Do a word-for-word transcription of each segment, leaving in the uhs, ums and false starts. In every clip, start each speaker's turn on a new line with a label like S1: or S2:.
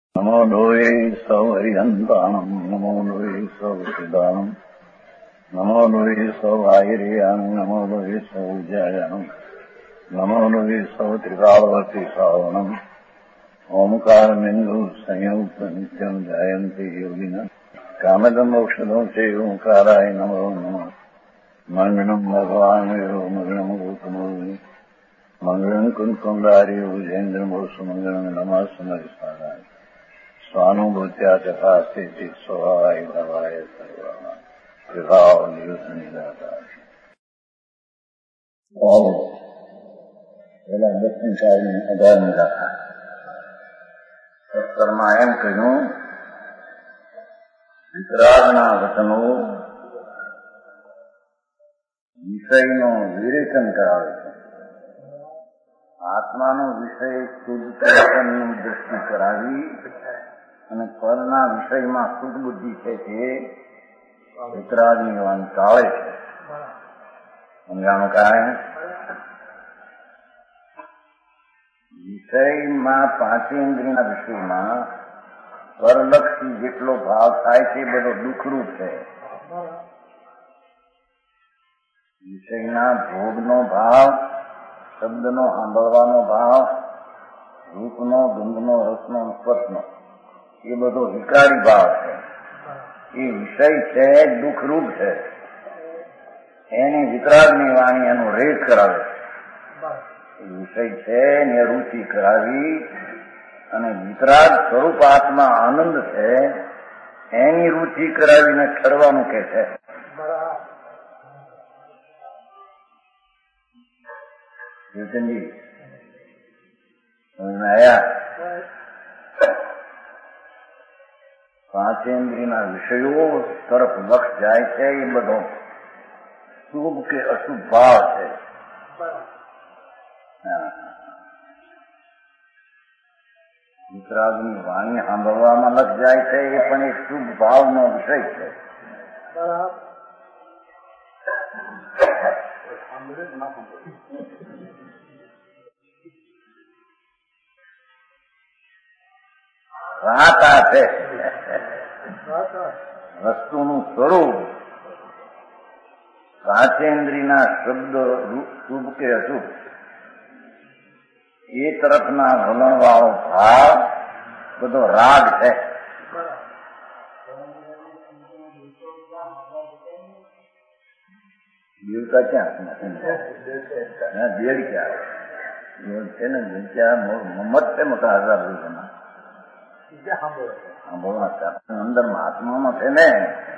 S1: नमो लोये सौहरिहन्ताणम् नमो लोये सौसिदानम् नमो लोये सौभागिर्यानम् नमो लोये सौज्यायानम् नमो लोये सौत्रिकालवती सावनम् ओंकारमिन्दु संयुक्त नित्यम् जायन्ति योगिनः कामदम् औषधम् च ओंकाराय नमो नमः मङ्गलम् भगवान् यो मङ्गलम् गौतमोऽग्नि मङ्गलम् कुन्कुण्डारि भुजेन्द्रमोसु मङ्गलम् नमः समरिसाराय स्वानुभूत्या तथा स्थिति स्वभावाय भवाय सर्वाः विभाव नियुद्धनिदाता और पहला दक्षिण साहिब में अधार मिला था कर्मायम कहूं वितरागना वचनो विषयનો વિરેચન કરાવે છે. આત્માનો વિષય શુદ્ધ પ્રવચનની દ્રષ્ટિ કરાવી અને પરના વિષયમાં શુદ્ધ બુદ્ધિ છે તે વિતરાગની વાણી ટાળે છે. સમજાણું કાંઈ વિષયમાં પાંચેન્દ્રિયના વિષયમાં પરલક્ષી જેટલો ભાવ થાય છે બધો દુઃખરૂપ છે. વિષયના ભોગનો ભાવ, શબ્દનો સાંભળવાનો ભાવ, રૂપનો, ગંધનો, રસનો, સ્પર્શનો એ બધો વિકારી ભાવ છે. એ વિષય છે દુઃખરૂપ છે. એની વિતરાગની વાણી એનો રેટ કરાવે છે. એ વિષય છે એને રુચિ કરાવી અને વિતરાગ સ્વરૂપ આત્મા આનંદ છે એની રુચિ કરાવીને ઠરવાનું કે છે. जी समझ में आया? પાંચેન્દ્રિયના વિષયો તરફ લક્ષ જાય છે એ બધો શુભ કે અશુભ ભાવ છે. વિતરાગની વાણી સાંભળવામાં લક્ષ જાય છે એ પણ એક શુભ ભાવનો વિષય છે. રાતા છે વસ્તુનું સ્વરૂપ પાંચેન્દ્રિયના શબ્દ શુભ કે અશુભ એ તરફના વલણવાળો ભાવ બધો રાગ છે. દેવતા ક્યાં દેડ ક્યાં છે ને મત છે મોટા હજાર રૂપિયાના અંદર આત્મામાં છે ને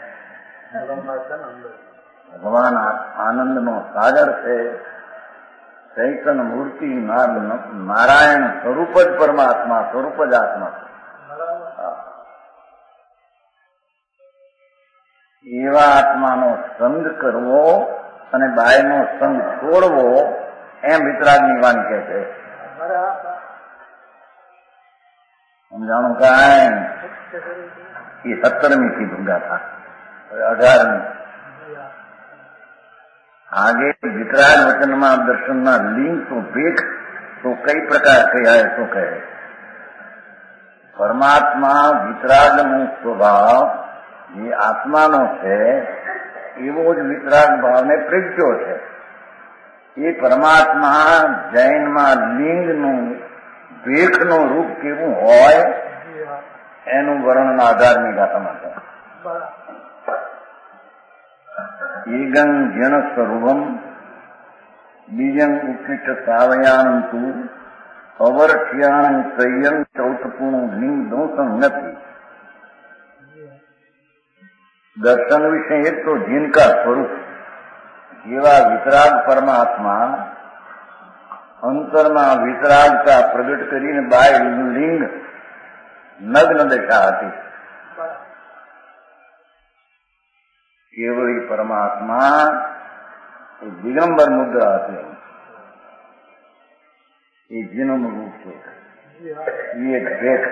S1: ભગવાન આનંદનો સાગર છે. ચૈતન મૂર્તિ નારાયણ સ્વરૂપ જ પરમાત્મા, સ્વરૂપ જ આત્મા છે. એવા આત્માનો સંગ કરવો અને બાયનો સંગ છોડવો એમ વિતરાગની વાણી કહે છે. સમજાણું કાંઈ? એ સત્તરમી થી ભૂંગા था અઢારમી. आगे वितराग वचનમાં દર્શનના લિંગ તો ભેખ તો કઈ પ્રકાર કહેવાય શું કહે? પરમાત્મા વિતરાગનો સ્વભાવ જે આત્માનો છે એવો જ વિતરાગ ભાવને પ્રજ્યો છે. એ પરમાત્મા જૈનમાં લિંગનું ભેખનું રૂપ કેવું હોય એનું વર્ણન આધારની ગાથામાં છે. એકં જન સ્વરૂપમ બીજં ઉપિષ્ટ સાવયાનમ તું અવર્ષ્યાણ સંયમ ચૌથપૂર્ણ લિંગ દોષમ નથી. દર્શન વિશે એક તો જીનકા સ્વરૂપ જેવા વિતરાગ પરમાત્મા અંતરમાં વિતરાગતા પ્રગટ કરીને બાય લિંગ નગ્ન દશા હતી. કેવળી પરમાત્મા એ દિગંબર મુદ્રા હતી. એ જીનું રૂપ છે. એ ભેખ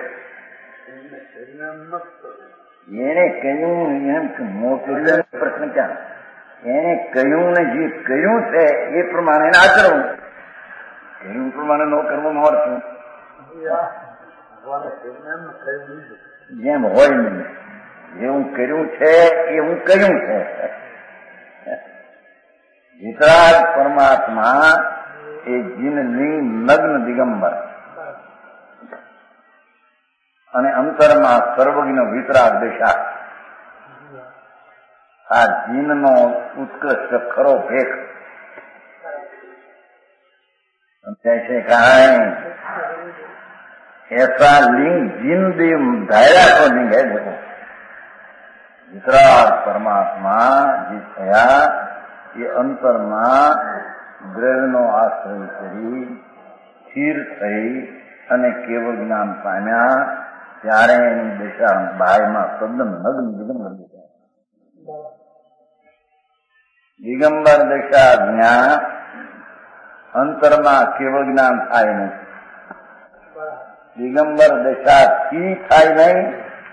S1: એને કહ્યું એમ મોટો પ્રશ્ન ક્યાં? એને કહ્યું ને જે કહ્યું છે એ પ્રમાણે આચરવું. કહ્યું પ્રમાણે ન કરવું અર્થ જેમ હોય નહીં, જેવું કર્યું છે એવું કર્યું છે. વિતરાગ પરમાત્મા એ જીનલિંગ નગ્ન દિગંબર અને અંતરમાં સર્વજ્ઞ વિતરાગ દિશા. આ જીનનો ઉત્કૃષ્ટ ખરો ભેખ जैसे कहा है ऐसा लिंग जिन देव धायरा को लिंग है. देखो वितराग परमात्मा જે થયા એ અંતરમાં દ્રવ્યનો આશ્રય કરી સ્થિર થઈ અને કેવળ જ્ઞાન પામ્યા ત્યારે એની દિશા બાયમાં તદ્દન નગ્ન દિગંબર દિશા. દિગંબર દિશા જ્ઞાન અંતરમાં કેવળ જ્ઞાન થાય નહીં. દિગંબર દશાથી થાય નહીં,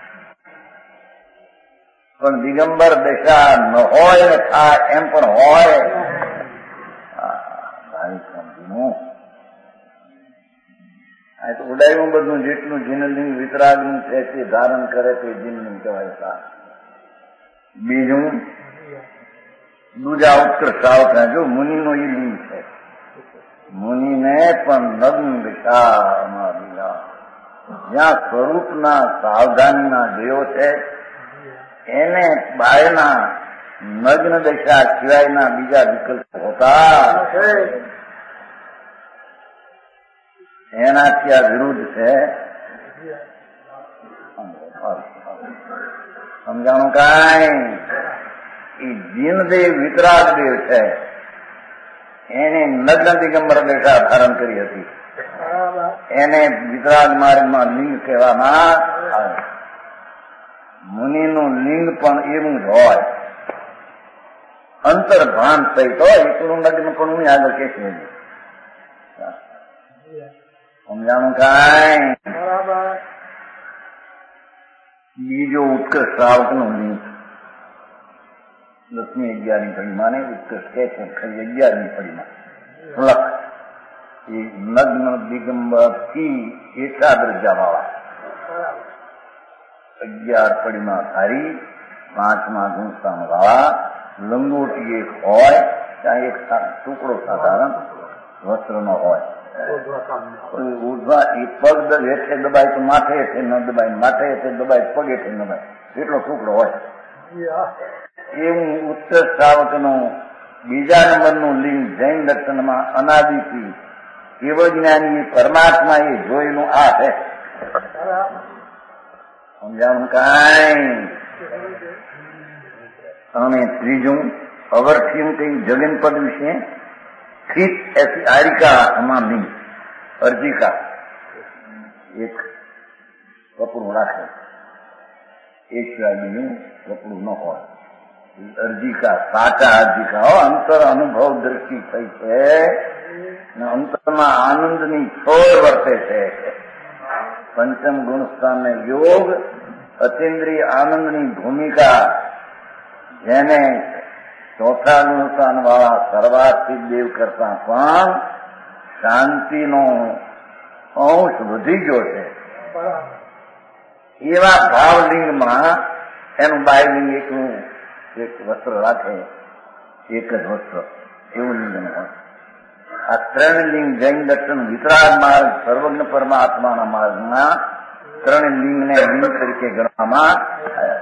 S1: પણ દિગંબર દશા ન હોય ને થાય એમ પણ હોય. ભાઈ સમજીનું આ તો ઉડાયું બધું જેટલું જીનલિંગ વિતરાગનું છે તે ધારણ કરે તે જીનલિંગ કહેવાય. સા બીજું દૂજા ઉત્કૃષ્ટ આવતા જો મુનિનો એ લિંગ છે. મુનિને પણ નગ્ન દિશામાં લીધા. જ્યાં સ્વરૂપના સાવધાનીના દેવો છે એને બાયના નગ્ન દશા સિવાયના બીજા વિકલ્પ હોતા એનાથી આ વિરુદ્ધ છે. સમજાણું કાંઈ? એ જીનદેવ વિતરાગ દેવ છે એને નગ્ન દિગંબર દશા ધારણ કરી હતી. એને વિતરાગ માર્ગમાં લિંગ કહેવામાં આવે. મુનિનું લિંગ પણ એવું જ હોય. અંતર્ભાન સહિત હોય. એકલું નગ્ન પણ હું આગળ કે છે સમજાણું કાંઈ? બીજો ઉત્કર્ષ શ્રાવકનું લિંગ દસમી અગિયારની પડીમાં ને ઉત્કર્ષ કે છે ખરી અગિયારની પડીમાં લખ એ નગ્ન દિગંબર થી એકા દરજા વાળા અગિયાર પડીમાં ધારી પાંચમાં ગુણસ્થાન વાળા લંગોટી એક હોય ત્યાં એક ટુકડો સાધારણ વસ્ત્રનો હોય. ઉર્ધ્વા એ પગ હેઠે દબાય તો માથે હેઠે ન દબાય, માથે હેઠે દબાય પગ હેઠે ન દબાય એટલો ટુકડો હોય. એવું ઉત્તર શ્રાવકનું બીજા નંબરનું લિંગ જૈન દર્શનમાં અનાદિથી કેવળ જ્ઞાની પરમાત્મા એ જોયેલું આ છે. સમજાવું કાંઈ? અને ત્રીજું અવર્થિમ કઈ જગન પદ વિશે સ્થિત એસી આરિકા અમા લિંગ અર્જિકા એક કપડું રાખે એ સિવાય બીજું કપડું ન હોય. અર્જિકા સાચા અર્જિકા હો અંતર અનુભવ દ્રષ્ટિ થઈ છે ને અંતરમાં આનંદની છોડ વર્તે છે. પંચમ ગુણસ્થાનને યોગ અતિન્દ્રિય આનંદની ભૂમિકા જેને ચોથા ગુણસ્થાન વાળા સર્વાર્થિક દેવ કરતા પણ શાંતિનો અંશ વધી ગયો છે. એવા ભાવલિંગમાં એનું બાયલિંગ એકલું એક વસ્ત્ર રાખે, એક જ વસ્ત્ર એવું લિંગ હોય. આ ત્રણ લિંગ જૈન દર્શન વિતરાગ માર્ગ સર્વજ્ઞ પરમાત્માના માર્ગના ત્રણ લિંગને લિંગ તરીકે ગણવામાં આવ્યા.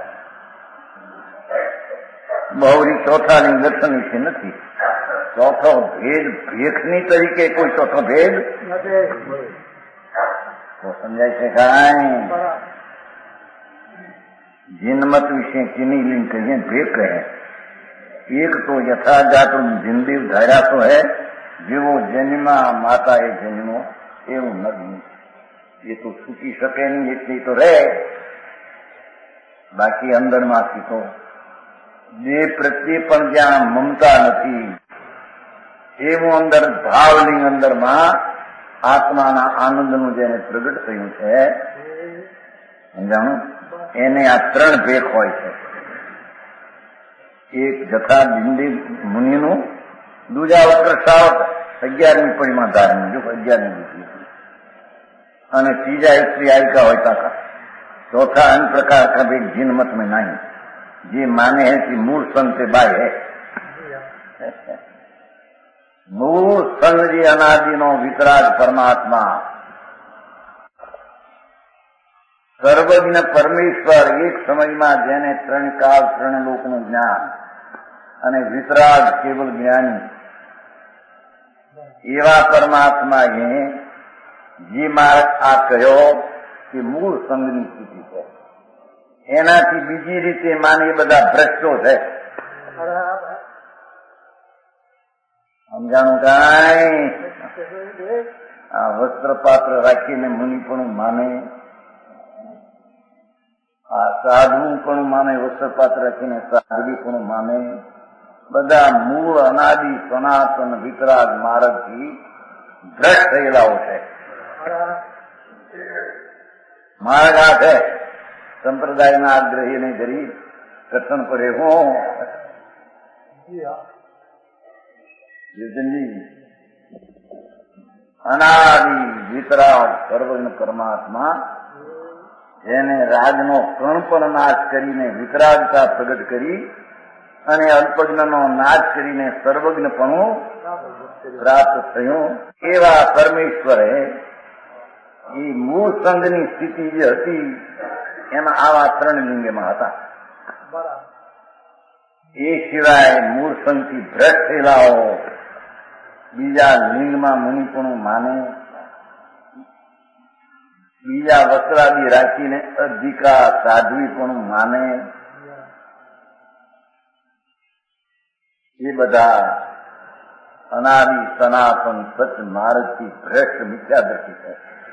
S1: બહુરી ચોથા લિંગ દર્શન વિશે નથી. ચોથો ભેદ ભેખની તરીકે કોઈ ચોથો ભેદ તો સમજાય છે કાંઈ? જીનમત વિશે ચીની લિંગ કહીએ ભેખ કહે. એક તો યથાજાત જિંદીવ ધાર્યા તો હે જેવો જન્મા માતા એ જન્મો એવું નથી. એ તો છૂટી શકે નહીં એટલી તો રહે. બાકી અંદરમાંથી તો દેહ પ્રત્યે પણ જ્યાં મમતા નથી એવું અંદર ભાવલિંગ અંદરમાં આત્માના આનંદનું જેને પ્રગટ થયું છે સમજાણું એને આ ત્રણ ભેખ હોય છે. એક જથા બિંદી મુનિનું, દૂજા વક્ર શ્રાવક અગિયારમી પડીમાં ધારણ જો અગિયારમી અને तीजा स्त्री आयिका होता का, चौथा अन्य प्रकार का भी जिन मत में नहीं। जी माने है कि मूल संग से बाय है, मूल संग जी अनादि नो वितराग परमात्मा सर्वज्ञ परमेश्वर एक समय में जेने त्रण काल त्रण लोक नु ज्ञान अने वितराग केवल ज्ञानी एवा परमात्मा ये जी मार्ग आ कहो कि मूल संगनी स्थिति है। एनाथी बीजी रीते माने बधा भ्रष्टो है। समझाणु काई आ वस्त्र पात्र राखीने मुनिपणु माने, आ साधु पण माने, वस्त्र पात्र राखीने साधवी पण माने, बधा मूल अनादि सनातन वितराग मार्ग थी भ्रष्ट थयेलाओ छे। मार्ग आ है संप्रदायना आग्रही ने गरीब कथन पड़े हो अनादि वितराग सर्वज्ञ परमात्मा जेने राजनो कण पण नाश करीने वितरागता प्रगट करी અને અલ્પજ્ઞનો નાશ કરીને સર્વજ્ઞપણું પ્રાપ્ત થયું એવા પરમેશ્વરે એ મૂળ સંઘની સ્થિતિ જે હતી એમાં આવા ત્રણ લિંગમાં હતા। એ સિવાય મૂળ સંઘથી ભ્રષ્ટ થયેલાઓ બીજા લિંગમાં મુનિપણું માને, બીજા વસ્ત્રાદિ રાખીને અધિકા સાધ્વીપણું માને, ये बधा अनादि सनातन सत्य मार्ग की भ्रष्ट मिथ्या दृष्टि है।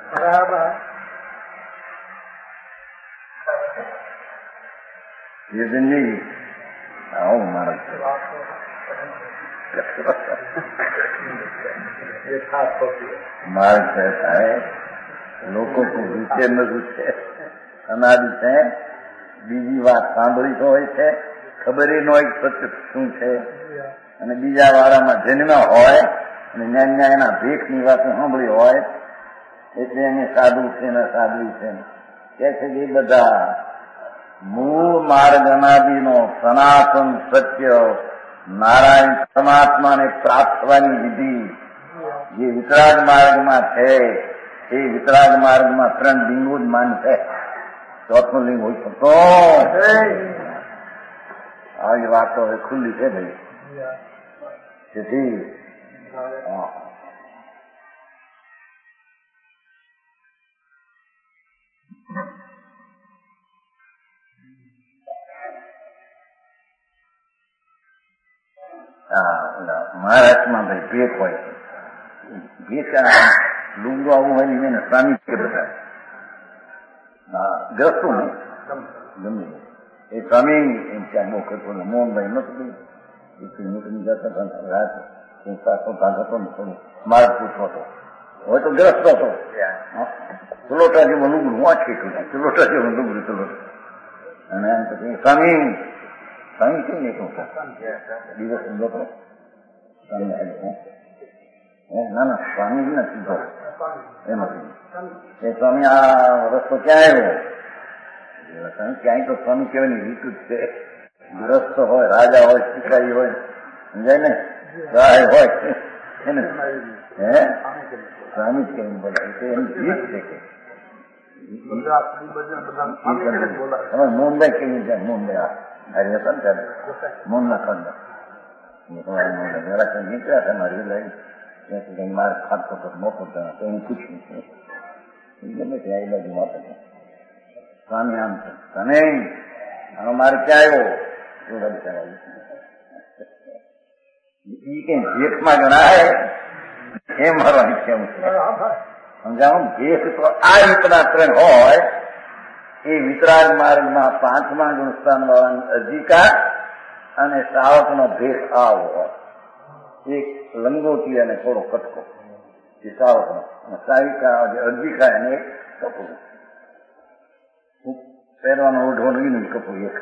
S1: ये दिन जी आओ मार्ग मार्ग ऐसा है लोगों को रुचे न रुचे अनादि है बीजी बात सांभળી तो હોય છે ખબર ન હોય સત્ય શું છે અને બીજા વાળામાં જન્મ હોય અને ન્યા એના ભેખની વાતો સાંભળી હોય એટલે એને સાધુ છે ને સાધ્વી છે કે છે કે એ બધા મૂળ માર્ગ અનાદિનો સનાતન સત્ય નારાયણ પરમાત્માને પ્રાપ્ત થવાની વિધિ જે વિતરાગ માર્ગમાં છે એ વિતરાગ માર્ગમાં ત્રણ લિંગો જ માન છે, ચોથું લિંગ હોય શકતો આવી વાતો હવે ખુલ્લી છે ભાઈ। તેથી મહારાષ્ટ્રમાં ભાઈ ભેટ હોય, ભેટ લુંગો આવું હોય ને એને સ્વામી કે બધા ગ્રસ્તો ને ગમે એ સ્વામી એમ ત્યાં બહુ કરતો મોહનભાઈ નતું નીકળી જતા રાત હતો ને થોડું માર્ગ પૂછતો હતો, હવે તો ગ્રસ્ત હતો ચલોટા જેવું લુગડું વાંચી ચલોટા જેવું લુગડું ચલોટા અને એમ પછી સ્વામી સ્વામી કેમ નહીં કહું દિવસ નતો ના ના સ્વામી જ નથી સીધો એમ એ સ્વામી આ રસ્તો ક્યાં આવ્યો ક્યાંય તો સ્વામી કહેવાની રીત જ છે, ગ્રસ્ત હોય, રાજા હોય, શિકારી હોય, સમજાય ને ગાય હોય એને હે સ્વામી જ કહેવું બોલાય તો એની રીત છે કે મુંબઈ કેવી છે મુંબઈ હારી હતા ને ત્યારે મોહનના ખંડ જરા નીકળ્યા હતા મારી લાઈ ત્યાં મારે ખાતો તો મોટો તો એને પૂછ્યું ગમે ત્યાં એ બાજુ વાત હતા સ્વામી આમ છે તને આનો મારે ક્યાં આવ્યો ઈ કઈ ભેખમાં ગણાય એ મારો કેમ છે સમજાવું ભેખ તો આ રીતના ત્રણ હોય એ વિતરાગ માર્ગમાં પાંચમા ગુણસ્થાન વાળાની અધિકાર અને શ્રાવકનો ભેખ આવો હોય, એક લંગોટી અને થોડો કટકો એ શ્રાવકનો અને સાવિકા જે અધિકાર એને એક કપડું પહેરવાનો ઓઢો નહીં કપડું એક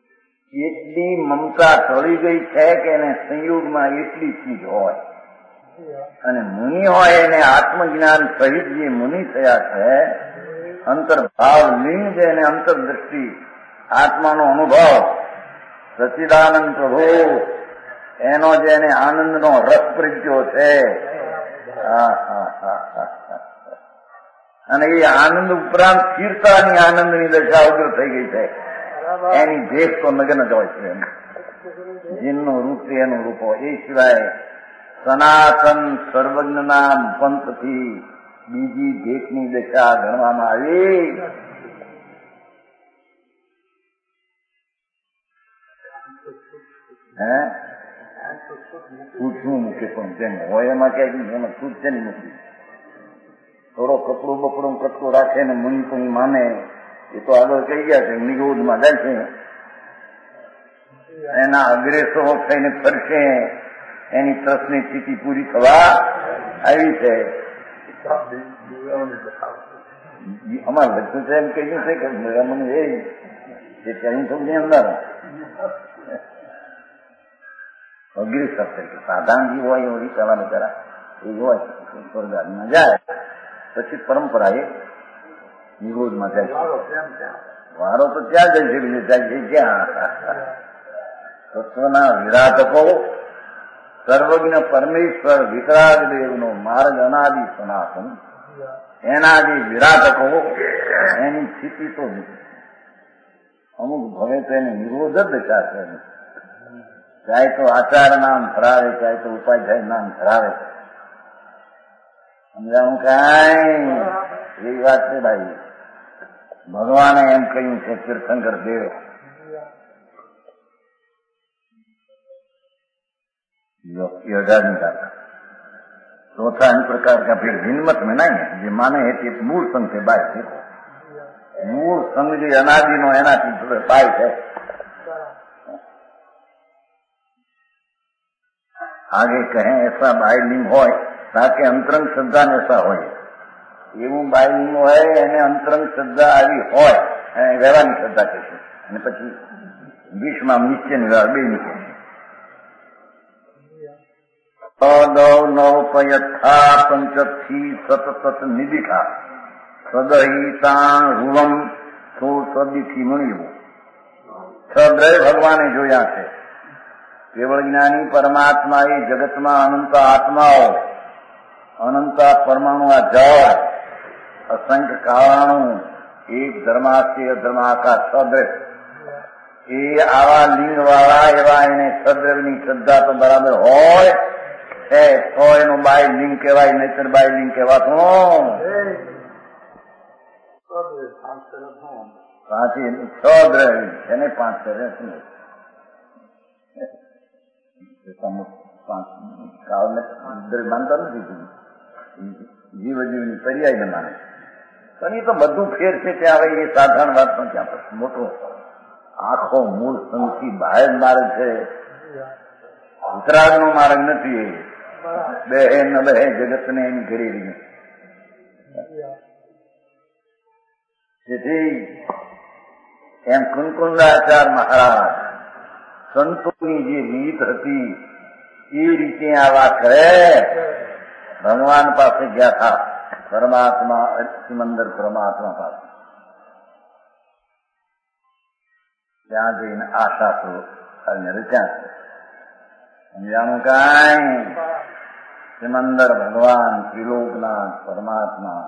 S1: એટલી મમતા ટળી ગઈ છે કે એને સંયોગમાં એટલી ચીજ હોય અને મુનિ હોય એને આત્મજ્ઞાન સહિત જે મુનિ થયા છે, અંતર્ભાવ લિંગ છે એને અંતરદ્રષ્ટિ આત્માનો અનુભવ સચ્ચિદાનંદ પ્રભુ એનો જેને આનંદનો રસ પ્રજ્યો છે, અને એ આનંદ ઉપરાંત સ્થિરતાની આનંદની દશા ઉગ્ર થઈ ગઈ છે. એની દેશ તો નગ્ન જ હોય છે. જેનું રૂપ છે એનું રૂપ હોય. એ સિવાય સનાતન સર્વજ્ઞના પંથથી બીજી દેશની દશા ગણવામાં આવી. હે પૂછવું મૂકે પણ તેમ હોય એમાં ક્યાંક એમાં છૂટ છે ને મૂકી. થોડો કપડું બપડું કટકું રાખે ને મુનિપુંગ માને એ તો આગળ કહી ગયા છે. નિગોદમાં જાય છે, એના અગ્રેસો થઈને ફરશે, એની ટ્રસ્ટની સ્થિતિ પૂરી થવા આવી છે. અમારે લખ્યું છે એમ કહ્યું છે કે મને એ જે ત્યાં સમજી અંદર અગ્રેસર તરીકે સાધારણજી હોય એવી કહેવાનું જરા એ હોય સ્વર્ગાદમાં જાય પછી પરંપરા એ નિરોધમાં જાય. વારો તો ત્યાં જાય છે, બીજે જાય છે ક્યાં? તત્વના વિરાટકો સર્વજ્ઞ પરમેશ્વર વિતરાગ દેવનો માર્ગ અનાદિ સનાતન, એના જે વિરાટકો એની સ્થિતિ તો અમુક ભવે તો એને નિરોધ જ દશા છે. ચાહે તો આચાર નામ ધરાવે, ચાહે તો ઉપાધ્યાય નામ ધરાવે. સમજાવું કાંઈ એવી વાત છે ભાઈ. ભગવાને એમ કહ્યું છે તીર્થંકર દેવ, अठारहवीं का चौथा इन प्रकार का फिर भिन्नमत में नहीं है. ये माने है कि मूल संघ से बाय देखो, मूल संघ जो अनादि नो एना पाय है. आगे कहें ऐसा बायलिंग हो ताकि अंतरंग श्रद्धा ने ऐसा हो એવું બાયલિંગ હોય એને અંતરંગ શ્રદ્ધા આવી હોય વ્યવહારની શ્રદ્ધા કહેશે. અને પછી વિશ્વમાં નિશ્ચય વ્યવહાર બે નીકળે. નવપયથા પંચથી સતત નિદિખા સદહિતા રૂવમ તો સદીથી મણ્યું. સદ્રય ભગવાને જોયા છે. કેવળ જ્ઞાની પરમાત્મા એ જગતમાં અનંત આત્માઓ, અનંત પરમાણુ આ જળ, અસંખ્ય કારણો, એક ધર્માસ્ય અધર્માકાર સદ્રય, એ આવા લિંગ વાળા એવા એને સદ્રવની શ્રદ્ધા તો બરાબર હોય છે તો એનું બાય લિંગ કહેવાય, નહીતર બાય લિંગ કહેવાતું પાછી સદ્રય એને પાંચ કરે માનતા નથી. જીવ જીવની પર્યાય બનાવે પણ એ તો બધું ફેર છે. ત્યાં આવે એ સાધારણ વાત પણ ત્યાં પછી મોટો આખો મૂળ સંઘથી બહાર માર્ગ છે, ઉત્તરાગ નો માર્ગ નથી. એ બે ન બે જગત ને એની ઘડી રહી. તેથી એમ કુંકુંદાચાર્ય મહારાજ સંતોની જે રીત હતી એ રીતે આ વાત કરે. ભગવાન પાસે ગયા હતા, પરમાત્મા સિમંદર પરમાત્મા પાસે. ત્યાં જઈને આશા તો રચ્યા છે. સમજાણું કાંઈ? સિમંદર ભગવાન ત્રિલોકનાથ પરમાત્મા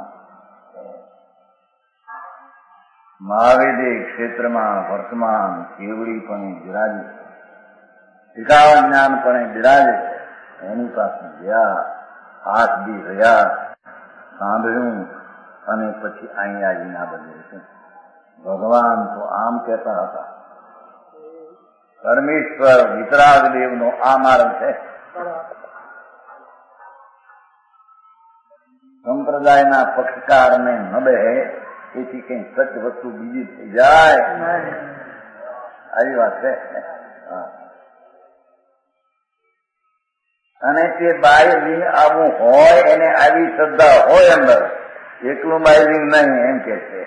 S1: મહાવેદે ક્ષેત્રમાં વર્તમાન કેવડીપણે બિરાજે, વિકાવ જ્ઞાનપણે બિરાજે. એની પાસે ગયા, હાથ બી રહ્યા, સાંભળ્યું અને પછી અહીં આવીને આ બદલે છે. ભગવાન તો આમ કહેતા હતા, પરમેશ્વર વિતરાગ દેવનો આ માર્ગ છે. સંપ્રદાયના પક્ષકારને ન બેહે એથી કઈ સચ વસ્તુ બીજી થઈ જાય, આવી વાત છે. અને તે બાયલિંગ આવું હોય એને આવી શ્રદ્ધા હોય અંદર, એકલું બાયલિંગ નહીં એમ કે છે.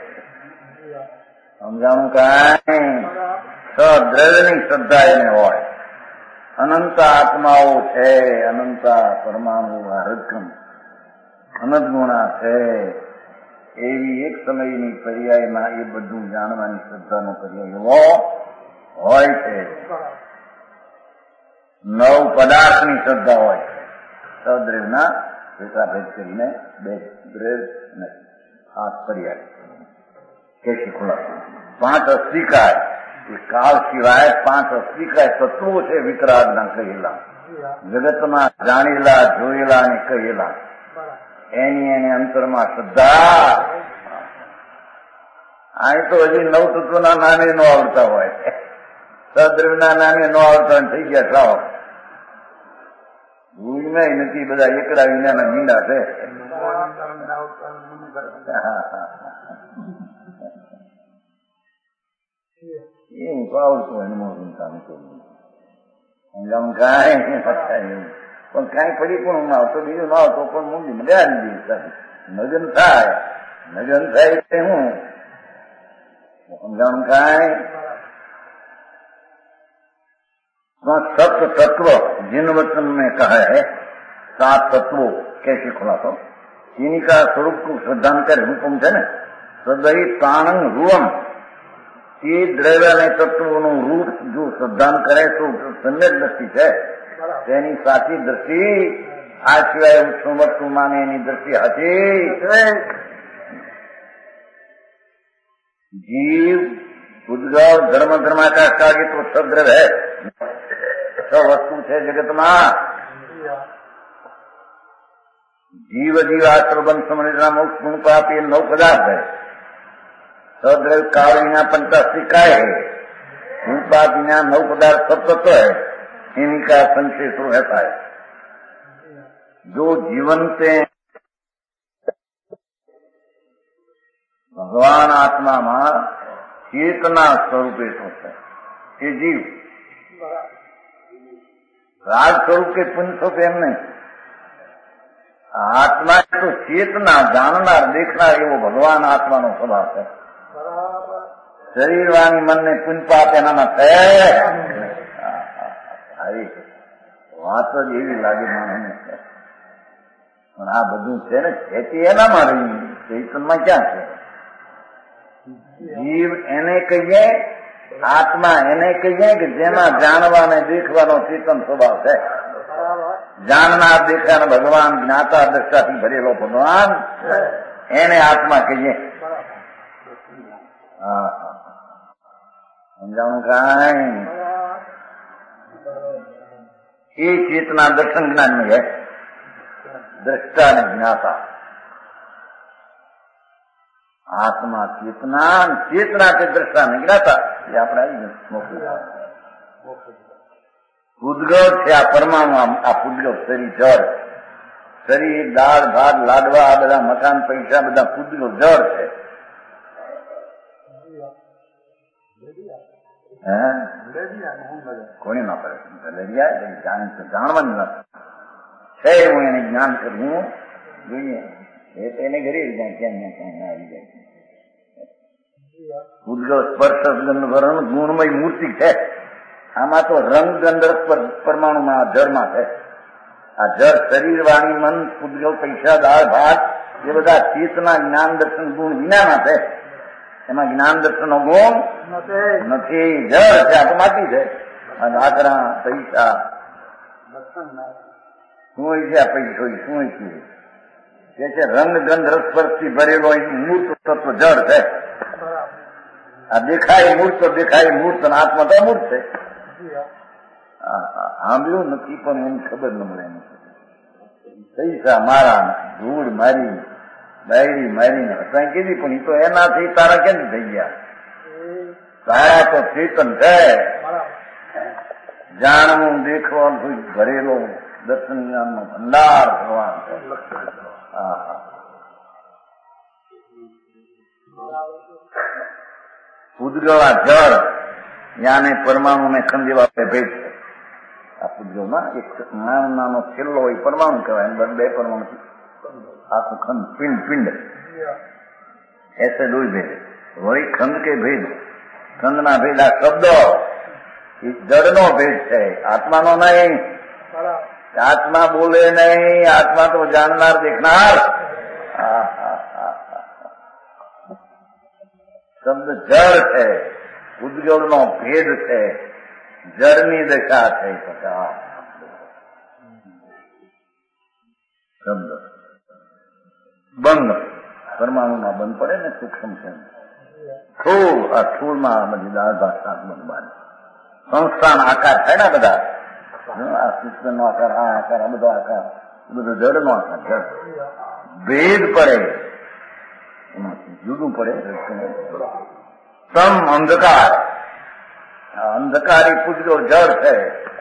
S1: સમજાણું કાંઈ? સદ્રવ્યની શ્રદ્ધા એને હોય, અનંત આત્માઓ છે, અનંત પરમાણુ હરકમ અનંત ગુણા છે. એવી એક સમયની પર્યાયમાં એ બધું જાણવાની શ્રદ્ધાનો પર્યાય એવો હોય છે. નવ પદાર્થની શ્રદ્ધા હોય છે. સદ્રવના ભેદ કરીને બે દ્રવ અને આઠ પર્યાય કેસી ખુલાસો. પાંચ અસ્વીકાય એ કાળ સિવાય પાંચ અસ્વીકાય તત્વો છે વિતરાગના કહેલા, જગતમાં જાણેલા જોયેલા અને કહેલા, એની એને અંતરમાં શ્રદ્ધા. અહીં તો હજી નવ તત્વના નામે ન આવડતા હોય, સદ્રવના નામે ન આવડતા થઈ ગયા સાવ ભૂલમાં નથી. બધા એકડા વિનાના મીંડા છે. એ આવડતું એનું ચિંતા નથી. સમજાવું કાંઈ પણ કાંઈ પડી પણ ના આવતો, બીજું ના આવતો પણ મૂંડી મજા નગન થાય. નગન થાય એટલે હું સમજાવું કાંઈ सत्य तत्व जिन वचन में कहा है सात तत्वों कैसे खुलासो इन्हीं का स्वरूप को सिद्धांत हुकुम है न सदई ताणंग रूवम ये द्रव्य ने तत्वों નું રૂપ જો સિદ્ધાંત કરે તો સમ્યક દ્રષ્ટિ છે. તેની સાચી દ્રષ્ટિ આ સિવાય ઉત્સવ વસ્તુ માને એની દ્રષ્ટિ હતી. जीव उद्गव धर्म धर्माकाश ये तो सद्रव है, सब वस्तु है जगत में. जीव जीवाश्र बन समझना मोक्ष गुण पाप ये नौ पदार्थ है. सद्रव काल विना पंचास्तिकाय है, गुण पाप विना नौ पदार्थ सब तत्व है. इन्हीं का संशेष रहता है. जो जीवन से ભગવાન આત્મામાં ચેતના સ્વરૂપે શું છે એ જીવ. રાગ સ્વરૂપે પુંજ સ્વરૂપે એમ નહીં. આત્મા તો ચેતના જાણનાર દેખનાર એવો ભગવાન આત્માનો સ્વભાવ છે. શરીર વાણી મનને પુંજ પાપ એનામાં છે. વાત જ એવી લાગે માણસને. પણ આ બધું છે ને ખેતી એનામાં રહી, ચેતનમાં ક્યાં છે? જીવ એને કહીએ, આત્મા એને કહીએ કે જેમાં જાણવા ને દેખવાનો ચેતન સ્વભાવ છે. જાણનાર દેખાને ભગવાન, જ્ઞાતા દ્રષ્ટાથી ભરેલો ભગવાન, એને આત્મા કહીએ. હા સમજાવું કાંઈ? એ ચેતના દર્શન જ્ઞાન में है, દ્રષ્ટા ને જ્ઞાતા. આત્મા ચેતના, ચેતના તે દ્રષ્ટા ને જ્ઞાતા. એ આપણે આવી પૂદગલ છે. આ પરમાણુ, આ પૂદગલ શરીર જળ, શરીર દાળ ભાત લાડવા આ બધા મકાન પૈસા બધા પૂદગલ જળ છે. કોને ના પડે લડિયા જાણવાની વાત છે. હું એને જ્ઞાન કરવું જોઈએ. એ તો એને ઘરે જાય ક્યાં ક્યાં આવી જાય. ઉદ્ગવ સ્પર્શ ગંધ વરણ ગુણમય મૂર્તિ છે. આમાં તો રંગ ગંધ પરમાણુમાં જળમાં છે. આ જળ શરીર વાણી મન ઉદ્ગવ પૈસા દાળ ભાત એ બધા ચેતના જ્ઞાન દર્શન ગુણ વિનાના છે. એમાં જ્ઞાન દર્શન નો ગુણ નથી. જળ છે, આ તો માટી છે. આકરા પૈસા શું હોય છે? આ પૈસો શું હોય છે કે રંગ ગંધ રસપર્શથી ભરેલો મૂર્ત તત્વ જળ છે. આ દેખાય મૂર્ત, દેખાય મૂર્ત, અને આત્મા તો મૂર્ત છે. સાંભળ્યું નથી પણ એની ખબર ન મળે. પૈસા મારા, ધૂળ મારી, ડાયરી મારીને હસાઈ કીધી, પણ એ તો એનાથી તારા કેમ થઈ ગયા? તારા તો ચેતન છે. જાણવું દેખવાનું ભરેલો દર્શન જ્ઞાનનો ભંડાર ભગવાન છે. ઉદ્ગવા જળ યાને પરમાણુ ને ખંડ જેવા ભેદ છે. આ ઉદ્ગવમાં એક નાનો નાનો છેલ્લો હોય પરમાણુ કહેવાય, બે પરમાણુ આખું ખંડ પિંડ પિંડ ऐसे दो भेद वही खंड के भेद, खंड ना भेद आ शब्द એ જડનો ભેદ છે, આત્માનો નહીં. આત્મા બોલે નહીં, આત્મા તો જાણનાર દેખનાર. શબ્દ જળ છે, ઉદ્ગલનો ભેદ છે, જળની દશા થઈ શકે. શબ્દ બંધ, પરમાણુમાં બંધ પડે ને સૂક્ષ્મ છે. સ્થૂળ, આ સ્થૂળમાં બધી દાળ ભાત શાક બનવાની સંસ્થાન આકાર થાય ને બધા, આ સૂક્ષ્મનો આકાર, આ આકાર, આ બધો આકાર, બધો જળનો આકાર. જળ ભેદ પડે, એમાંથી જુદું પડે. તમ અંધકાર, અંધકારી પૂજ્યો જળ છે.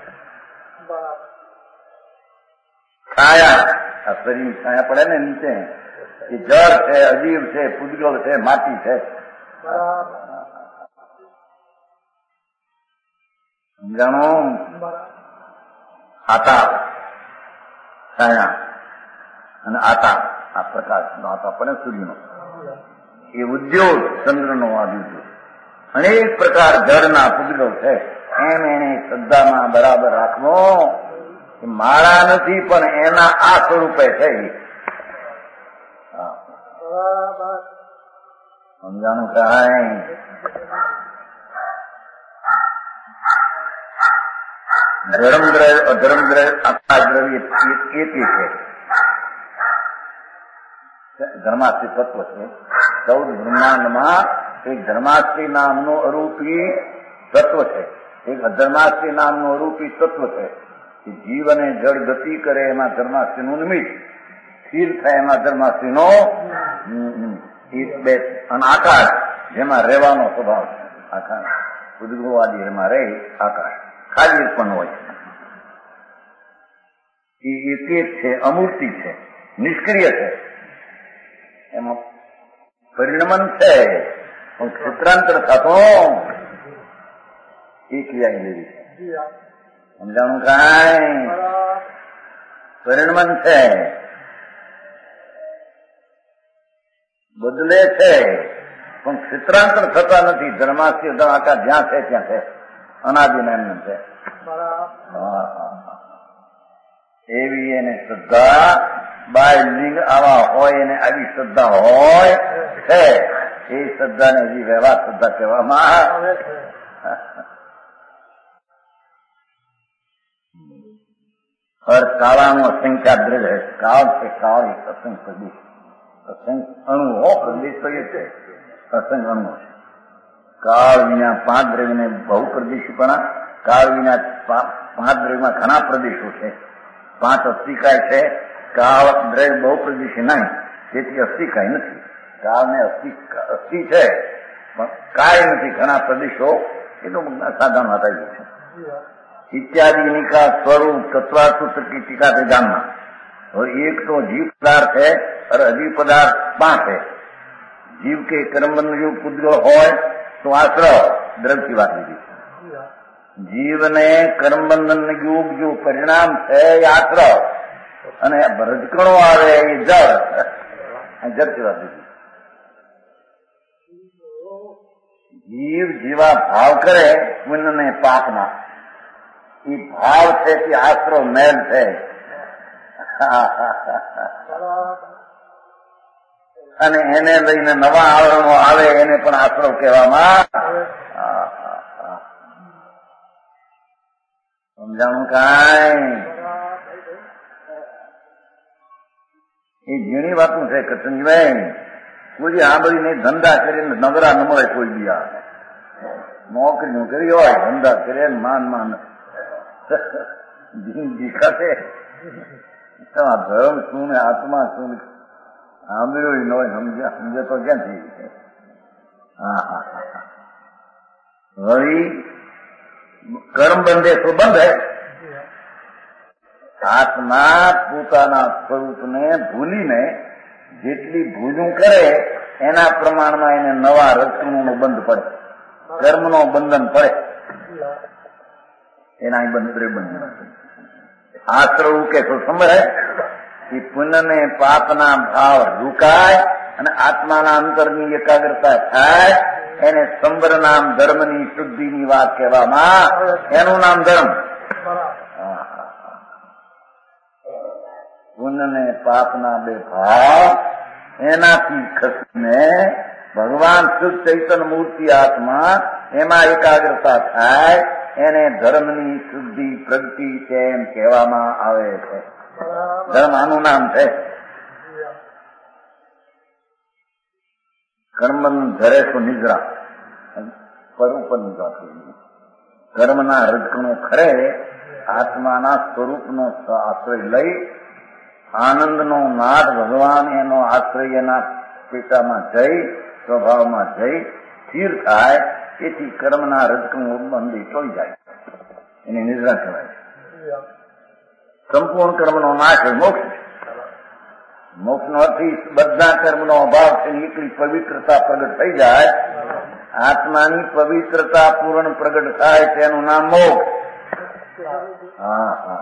S1: છાયા, આ શરીર છાયા પડે ને નીચે, એ જળ છે, અજીવ છે, પૂજ્યો છે, માટી છે. સમજાણો? આતા છાયા અને આતા, આ પ્રકાશ નો આતા પડે સૂર્યનો, એ ઉદ્યોગ ચંદ્રનો આ બીજો અનેક પ્રકાર જળના પૂજ્યો છે. એમ એને શ્રદ્ધામાં બરાબર રાખવો. માળા નથી પણ એના આ સ્વરૂપે છે. સમજાણું કાંઈ? ધર્મ દ્રવ્ય, અધર્મ દ્રવ્ય, આખા દ્રવ્ય એથી છે. ધર્માસ્ત્રી તત્વ છે. ચૌદ બ્રહ્માંડમાં એક ધર્માસ્ત્રી નામનું અરૂપી તત્વ છે, એક અધર્માસ્ત્રી નામનું અરૂપી તત્વ છે. જીવ અને જળ ગતિ કરે એમાં ધર્માસ્ત્રીનું નિમિત્ત, સ્થિર થાય એમાં ધર્માસ્ત્રીનો બે, અને આકાશ જેમાં રહેવાનો સ્વભાવ છે. આકાશ ઉદ્ગવાદી એમાં રહે, આકાશ ખાલી ઉત્પન્ન હોય છે. એ એક છે, અમૂર્તિ છે, નિષ્ક્રિય છે. એમાં પરિણમન છે, પણ ક્ષેત્રાંતર થતો એ ક્રિયા લેવી છે. સમજાણું કાંઈ? પરિણમન છે, બદલે છે, પણ ક્ષેત્રાંતર થતા નથી. ધર્માસ્ય આકાર જ્યાં છે ત્યાં છે, અનાદિને એમને છે. એવી એને શ્રદ્ધા, બાય લિંગ આવા હોય એને આવી શ્રદ્ધા હોય છે. એ શ્રદ્ધાને હજી વ્યવહાર શ્રદ્ધા કહેવામાં આવે છે. હર કાળાનો અસંખ્યા દ્રવ્ય, કાળ છે, કાળ એક અસંખ્ય પ્રદેશ, અસંખ્ય અણુ હો, પ્રદેશ તો એ છે, અસંખ્ય અણુ છે. કાળ વિના પાંચ દ્રવ્યને બહુ પ્રદેશીપણા, કાળ વિના પાંચ દ્રવ્યમાં ઘણા પ્રદેશો છે. પાંચ અસ્થિકાય છે, કાળ દ્રવ્ય બહુ પ્રદેશી નહીં, તેથી અસ્થિકાય નથી. કાળને અસ્થિ અસ્થિ છે પણ કાય નથી, ઘણા પ્રદેશો. એટલું સાધન હટાવ્યું છે. ઇત્યાદિ નિકાસ સ્વરૂપ તત્વાર્થ ટીકા તે જાણના. હવે એક તો જીવ પદાર્થ છે, અને અજીવ પદાર્થ પાંચ છે. જીવ કે કર્મબંધ યુગ પુદ્ગલ હોય તો આશ્રવ દ્રવ્યથી વાત લીધી. જીવને કર્મબંધન યુગ જો પરિણામ છે એ આશ્રવ, અને રજકણો આવે એ જળ, જળથી વાત લીધી. જીવ જેવા ભાવ કરે પુણ્ય ને પાપના, એ ભાવ છે કે આશ્રવ મેલ છે. અને એને લઈને નવા આવરણો આવે એને પણ આશ્રવ કહેવામાં. સમજાણું કાંઈ? એ ઝીણી વાતું છે કૃષ્ણજીભાઈ. કોઈ આંબળીને ધંધા કરીને નવરા ન મળે કોઈ બી. આ નોકરીનું કરી હોય, ધંધા કરે, માન માન જિંદગી ખાતે ધર્મ શું ને આત્મા શું સાંભળ્યું ન હોય, સમજ્યા સમજે તો ક્યાંથી? હા હા હા વળી કર્મ બંધે તો બંધ. આત્મા પોતાના સ્વરૂપને ભૂલીને જેટલી ભૂલું કરે એના પ્રમાણમાં એને નવા રચનું બંધ પડે, કર્મનો બંધન પડે. એના બંધ બંધન આશ્રવ કે તો સંભળે. એ પુણ્ય ને પાપના ભાવ ઝુકાય અને આત્માના અંતરની એકાગ્રતા થાય, એને સંબર નામ ધર્મની શુદ્ધિની વાત કહેવામાં, એનું નામ ધર્મ. પુણ્ય ને પાપના બે ભાવ એનાથી ખસીને ભગવાન શુદ્ધ ચૈતન્ય મૂર્તિ આત્મા એમાં એકાગ્રતા થાય, એને ધર્મની શુદ્ધિ પ્રગતિ છે એમ કહેવામાં આવે છે. ધર્મ આનું નામ છે. કર્મ ધરે તો નિદ્રા પર ઉપર નિદ્રા થઈ. કર્મના રજકણો ખરે આત્માના સ્વરૂપનો આશ્રય લઈ આનંદનો નાદ ભગવાન એનો આશ્રય એના પેટામાં જઈ સ્વભાવમાં જઈ સ્થિર થાય. તેથી કર્મના રજકણો બંધી ટોળી જાય, એને નિદ્રા કહેવાય. સંપૂર્ણ કર્મનો નાશ હોય મોક્ષ. મોક્ષનો અર્થ બધા કર્મનો અભાવ છે, એકલી પવિત્રતા પ્રગટ થઈ જાય. આત્માની પવિત્રતા પૂર્ણ પ્રગટ થાય તેનું નામ મોક્ષ. હા હા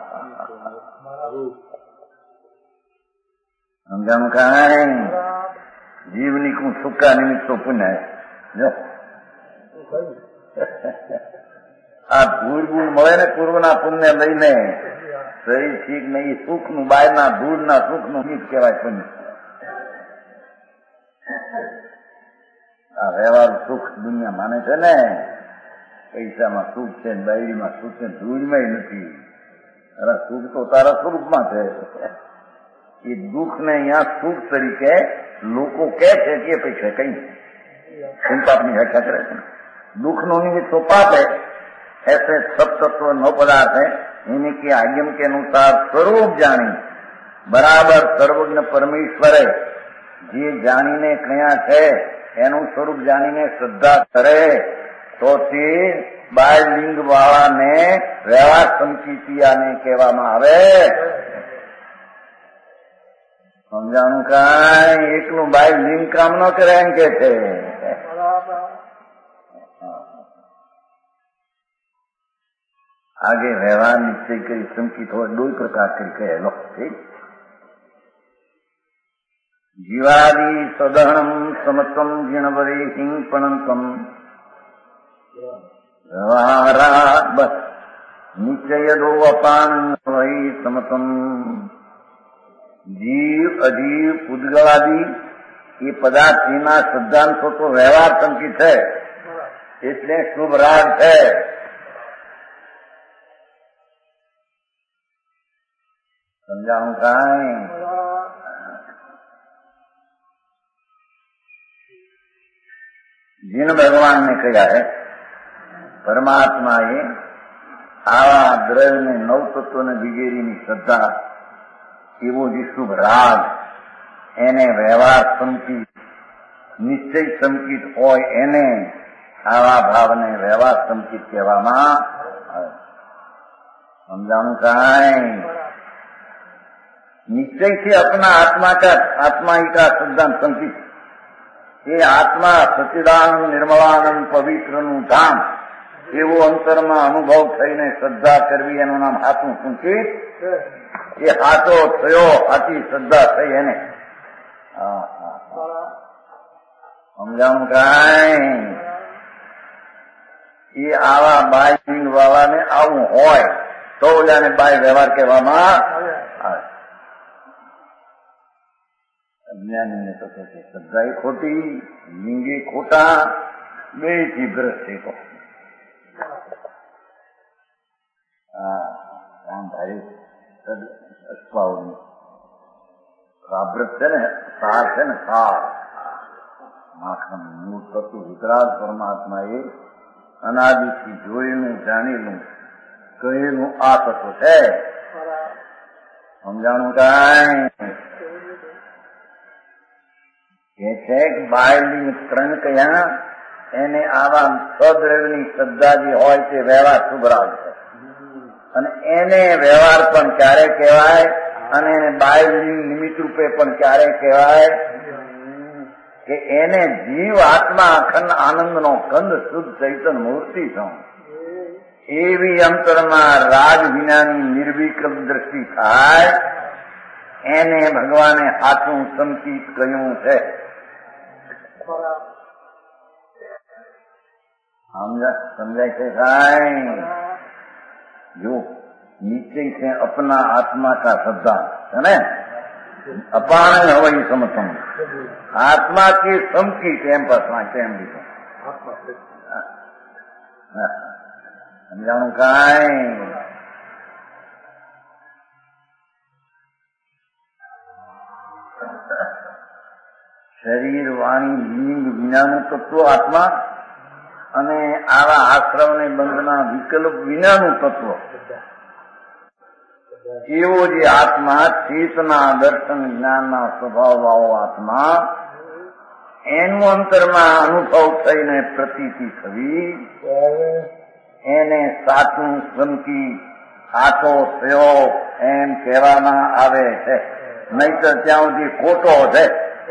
S1: સમજાણું કાંઈ? જીવની કું સુકા નિમિત્તો પુણ્ય. આ ધૂળ બૂળ મળે ને પૂર્વના પુણ્ય લઈને શરીર ઠીક નહીં, સુખ નું બહારના ધૂળના સુખ નું નીત કહેવાય પુણ્ય. આ વ્યવહાર સુખ દુનિયા માને છે ને, પૈસામાં સુખ છે, ડાયરીમાં સુખ છે, ધૂળમાં નથી. અરે સુખ તો તારા સ્વરૂપમાં છે. એ દુઃખ ને અહીંયા સુખ તરીકે લોકો કે છે કે પૈસા કઈ પાપની વ્યાખ્યા કરે છે. दुख नो निमित्त तो पाप है, ऐसे सब तत्व नो पदार्थ है, इन्हीं के आज्ञम के अनुसार स्वरूप जानी बराबर सर्वज्ञ परमेश्वर है जे जानी ने कया है एनु स्वरूप जानी ने श्रद्धा करे तो ते बायलिंग वाला ने व्यवहार संकीतिया ने कहेवामां आवे. समझाणु काई एकलू बायलिंग काम न करे एम के छे. आगे व्यवहार निश्चय करी संकित हो दो प्रकार करी कहेलो. जीवादि सदहनम समत्वम जिणवरे हिंपणंतम व्यवहारा बस निश्चय दो अपान वही समतम. जीव अजीव पुद्गलादि ये पदार्थ ना सिद्धांतों तो व्यवहार संकित है, इसलिए शुभ राग है. समझाऊं काई? जिन भगवान ने कहा है परमात्मा ये आवा द्रव्य ने नव तत्व ने विगेरी श्रद्धा एवो जी शुभ राग एने व्यवहार संकित निश्चय संकित होय एने आवा भाव ने व्यवहार संकित कहेवामां आवे. समझाणु काई? निश्चय से अपना आत्मा का आत्मा ही का सिद्धांत संकित, ये आत्मा सच्चिदानंद निर्मलानंद पवित्र नु धाम एवो अंतर में अनुभव थईने श्रद्धा करवी एनु नाम हाथू संकित. ये हाथो थयो हाथी श्रद्धा थई एने समझाऊं काई? ये आवा बाय लिंग वाला ने आवू होय तो जाने बाय व्यवहार कहेवामां आवे. अज्ञानी ने तो कहते श्रद्धा खोटी, लिंगे खोटा, बे थी भ्रष्ट है. राम भाई अश्वाओं व्रत है ने सार है ने सार माखन मूળ તત્વ વિતરાગ પરમાત્મા એ અનાદિથી જોયેલું જાણેલું કહેલું આ તત્વ છે. સમજાણું કાંઈ? કે છે કે બાયલી ત્રણ કયા એને આવા સદ્રવ્યની શ્રદ્ધા જે હોય તે વ્યવહાર શુભ રાગ છે, અને એને વ્યવહાર પણ ક્યારે કહેવાય અને એને બાયલી નિમિત્ત રૂપે પણ ક્યારે કહેવાય કે એને જીવ આત્મા અખંડ આનંદનો કંદ શુદ્ધ ચૈતન્ય મૂર્તિ છું એવી અંતરમાં રાગ વિનાની નિર્વિકલ્પ દ્રષ્ટિ થાય એને ભગવાને હાથું સંકિત કહ્યું છે. समझाय છે કાંઈ જો निश्चय से अपना आत्मा का सिद्धांत है ना अपान हवई समतम आत्मा की समकी केम पसमा केम लिखो समझाणु कांई शरीर वाणी लिंग विनाનું તત્વ આત્મા અને આવા આશ્રમ ને બંધના વિકલ્પ વિનાનું તત્વ એવો જે આત્મા ચેતના દર્શન જ્ઞાનના સ્વભાવવાળો આત્મા એનું અંતરમાં અનુભવ થઈને પ્રતીતિ થવી એને સાચું સમકી સાચો થયો એમ કહેવામાં આવે છે નહીતર ત્યાં સુધી ખોટો છે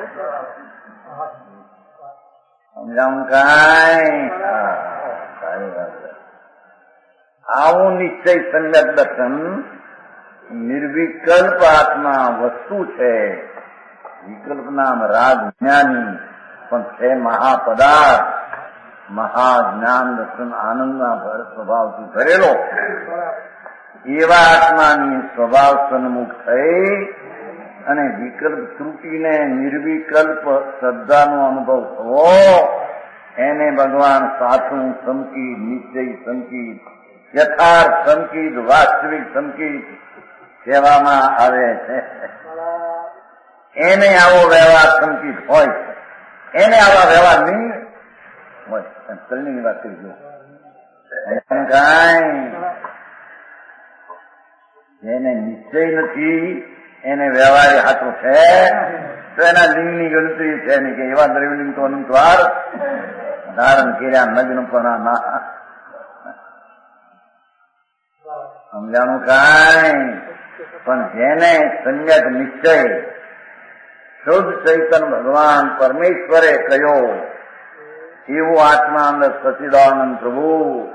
S1: સમજાવું કાંઈ સારી વાત છે આવું નિશ્ચય સંગત દર્શન નિર્વિકલ્પ આત્મા વસ્તુ છે વિકલ્પ નામ રાગ જ્ઞાની પણ છે મહાપદાર્થ મહાજ્ઞાન દર્શન આનંદના સ્વભાવથી ભરેલો એવા આત્માની સ્વભાવ સન્મુખ થઈ અને વિકલ્પ ત્રુટીને નિર્વિકલ્પ શ્રદ્ધાનો અનુભવ થવો એને ભગવાન સાચું સંકિત નિશ્ચય સંકિત યથાર્થ સંકિત વાસ્તવિક સંકિત કહેવામાં આવે છે એને આવો વ્યવહાર સંકિત હોય છે એને આવા વ્યવહાર નહીં હોય કલની વાત કરી જો કાંઈ જેને નિશ્ચય નથી એને વ્યવહારે હાથો છે તો એના લિંગની ગણતરી છે નહીં કે એવા દ્રવ્યલિંગ તો અનંતવાર ધારણ કર્યા નગ્નપણા ના સમજાણું કાંઈ પણ જેને સંયત નિશ્ચય શુદ્ધ ચૈતન્ય ભગવાન પરમેશ્વરે કહ્યો એવું આત્મા અંદર સચિદાનંદ પ્રભુ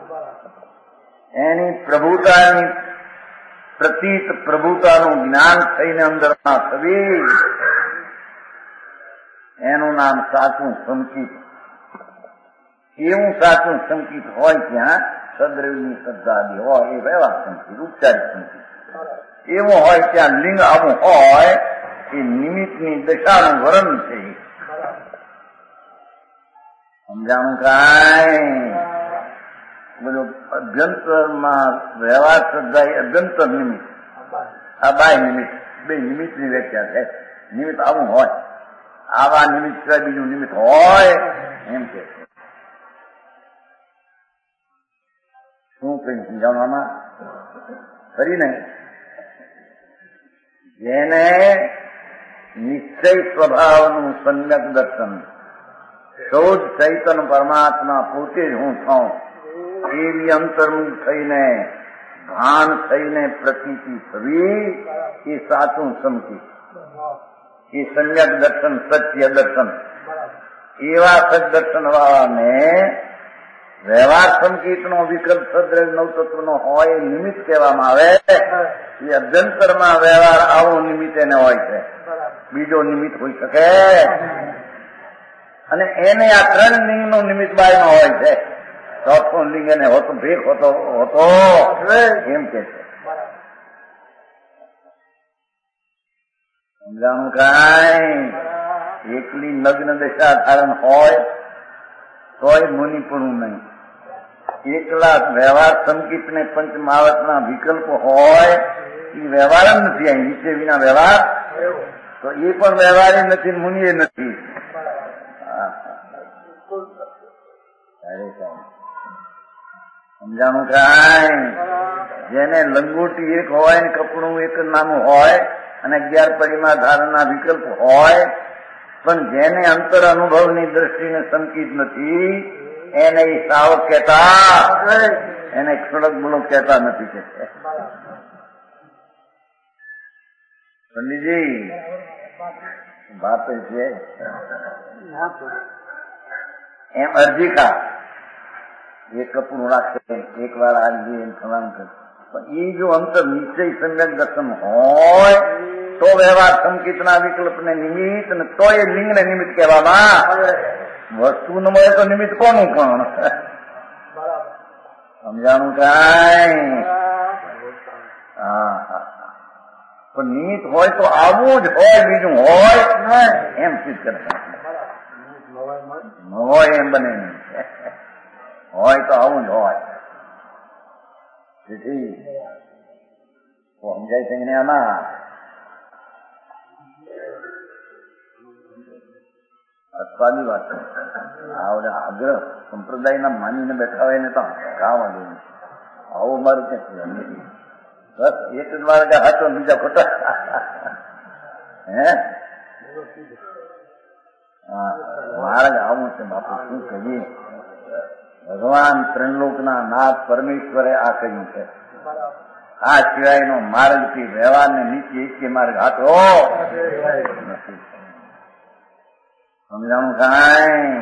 S1: એની પ્રભુતાની પ્રતીત પ્રભુતાનું જ્ઞાન થઈને અંદરમાં થવી એનું નામ સાચું સંકિત એવું સાચું સંકિત હોય ત્યાં સદ્રવની શ્રદ્ધાદી હોય એ વ્યવહાર સંકિત ઉપચારિક સંકિત એવું હોય ત્યાં લિંગ આવું હોય એ નિમિત્તની દશાનું વર્ણન છે સમજાણું કાંઈ બધું અભ્યંતરમાં વ્યવહાર શ્રદ્ધા એ અભ્યંતર નિમિત્ત આ બાય નિમિત્ત બે નિમિત્તની વ્યાખ્યા છે નિમિત્ત આવું હોય આવા નિમિત્ત સિવાય બીજું નિમિત્ત હોય એમ કે શું કઈ સમજાવવામાં ફરી નહીં જેને નિશ્ચય સ્વભાવનું સમ્યક દર્શન શોધ ચૈતન્ય પરમાત્મા પોતે જ હું છું એવી અંતર્મુખ થઈને ભાન થઈને પ્રતીતિ થવી એ સાચું સમજી એ સમ્યક દર્શન સત્ય દર્શન એવા સદર્શન વાળાને વ્યવહાર સંકિતનો વિકલ્પ સદ્રવ નવતત્વનો હોય એ નિમિત્ત કહેવામાં આવે એ અભ્યંતરમાં વ્યવહાર આવો નિમિત્ત એને હોય છે બીજો નિમિત્ત હોઈ શકે અને એને આ ત્રણ લિંગનો નિમિત્ત બાયમાં હોય છે ચોથો લિંગ એને હોતો ભેગ હોતો હોતો એમ કે છે સમજાણું કાંઈ એકલી નગ્ન દશા ધારણ હોય તોય મુનિપણું નહીં એકલા વ્યવહાર સંકિત ને પંચમાવતના વિકલ્પ હોય એ વ્યવહાર જ નથી અહીં નીચે વિના વ્યવહાર તો એ પણ વ્યવહારે નથી મુનિ એ નથી સમજાણું કાંઈ જેને લંગોટી એક હોય ને કપડું એક નાનું હોય અને અગિયાર પરિમા ધારણના વિકલ્પ હોય પણ જેને અંતર અનુભવની દ્રષ્ટિને સંકિત નથી એને સાવક કહેતા એને ક્ષણક ગુણક કહેતા નથી કે પંડિતજી વાત છે એમ અરજી કા એક કપડું રાખે એક વાર આવી એમ ફલાણ કરે પણ એ જો અંતર નિશ્ચય સંગત દર્શન હોય તો વ્યવહાર સંકિતના વિકલ્પને નિમિત્ત ને તો એ લિંગને નિમિત્ત કહેવામાં વસ્તુ ન મળે તો નિમિત્ત કોનું પણ સમજાણું કાંઈ? હા હા પણ નિમિત્ત હોય તો આવું જ હોય, બીજું હોય એમ સિદ્ધ કરતા ન હોય એમ બને નહીં. હોય તો આવું જ હોય. તેથી સમજાય છે ને આમાં અસ્વાદી વાત છે. આ આગ્રહ સંપ્રદાયના માનીને બેઠા હોય ને તો ગાવા દે આવું મારું ક્યાં બસ એક જ માર્ગ હાથો બીજા ખોટા. હે માર્ગ આવું છે બાપુ, શું કહીએ. ભગવાન ત્રણલોકના નાથ પરમેશ્વરે આ કહ્યું છે. આ સિવાયનો માર્ગથી વ્યવહારને નીચે એક માર્ગ હાથો નથી. સમજાણું કાંઈ?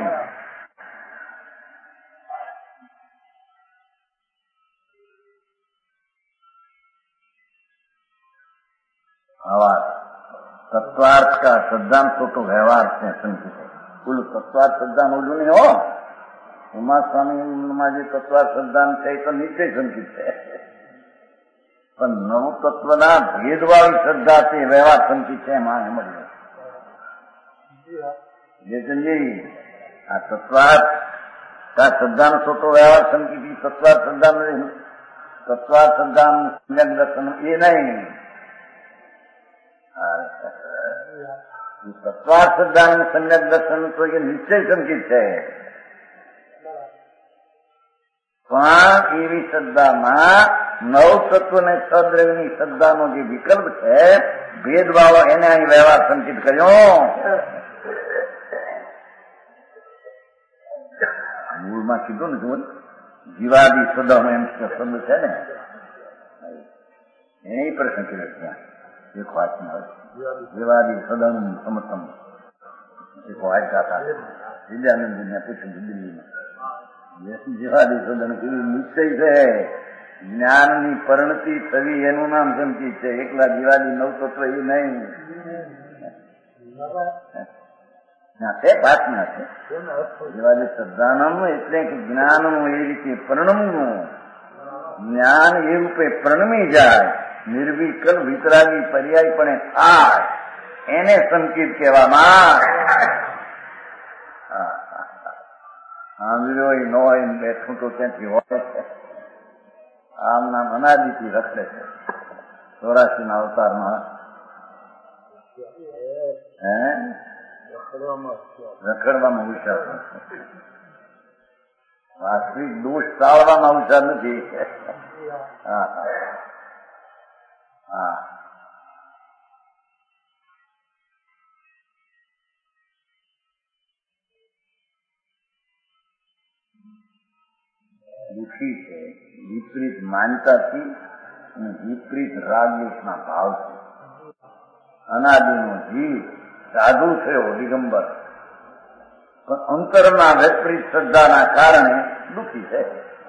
S1: व्यवहार तत्वार्थ का सिद्धांत तो तो व्यवहार से संकित है. कुल तत्वार्थ सिद्धांत बोलू नहीं हो. उमा स्वामी જે તત્વાર્થ સિદ્ધાંત છે એ તો નિશ્ચય સંકિત છે, પણ નવ તત્વના ભેદવાળી શ્રદ્ધા તે વ્યવહાર સંકિત છે. એમાં એમ જ જેતનજી આ તત્વાર્થ કા સિદ્ધાંત તો તો વ્યવહાર સંકિત તત્વાર્થ સિદ્ધાંત તત્વાર્થ સિદ્ધાંત સમ્યક દર્શન એ નહીં. તત્વાર્થ સિદ્ધાંત સમ્યક દર્શન તો એ નિશ્ચય સંકિત છે, પણ એવી શ્રદ્ધામાં નવ તત્વ ને સદ્રવની શ્રદ્ધાનો જે વિકલ્પ છે ભેદભાવો એને અહીં વ્યવહાર સંકિત કર્યો. મૂળમાં કીધું ને જુઓ જીવાદી સદાનો એમ શબ્દ છે ને એને પ્રશ્ન કર્યો ત્યાં એક વાતમાં જીવાદી સદાનું સમર્થન એક વાંચતા હતા વિદ્યાનંદજીને પૂછ્યું દિલ્હીમાં જીવાદી સદન કેવી નિશ્ચય છે. જ્ઞાનની પરિણતિ થવી એનું નામ સંકિત છે, એકલા જીવાદી નવ તત્વ એ નહીં. તે વાતના છે જીવાદી શ્રદ્ધાનમ એટલે કે જ્ઞાનનું એ રીતે પરિણમનું જ્ઞાન એ રૂપે પરિણમી જાય, નિર્વિકલ્પ વિતરાગી પર્યાયપણે થાય, એને સંકિત કહેવામાં. સાંભળ્યો ન હોય બેઠું તો ક્યાંથી હોય. આમ નામ અનાદિથી રખડે છે ચોરાસી ના અવતારમાં. હે રખડવામાં હોશિયાર વાસ્તવિક દોષ ટાળવામાં હોશિયાર નથી. હા હા દુઃખી છે વિપરીત માનતાથી અને વિપરીત રાગદોષના ભાવથી. અનાદિનો જીવ સાધુ થયો દિગંબર, પણ અંતરના વિપરીત શ્રદ્ધાના કારણે દુઃખી છે.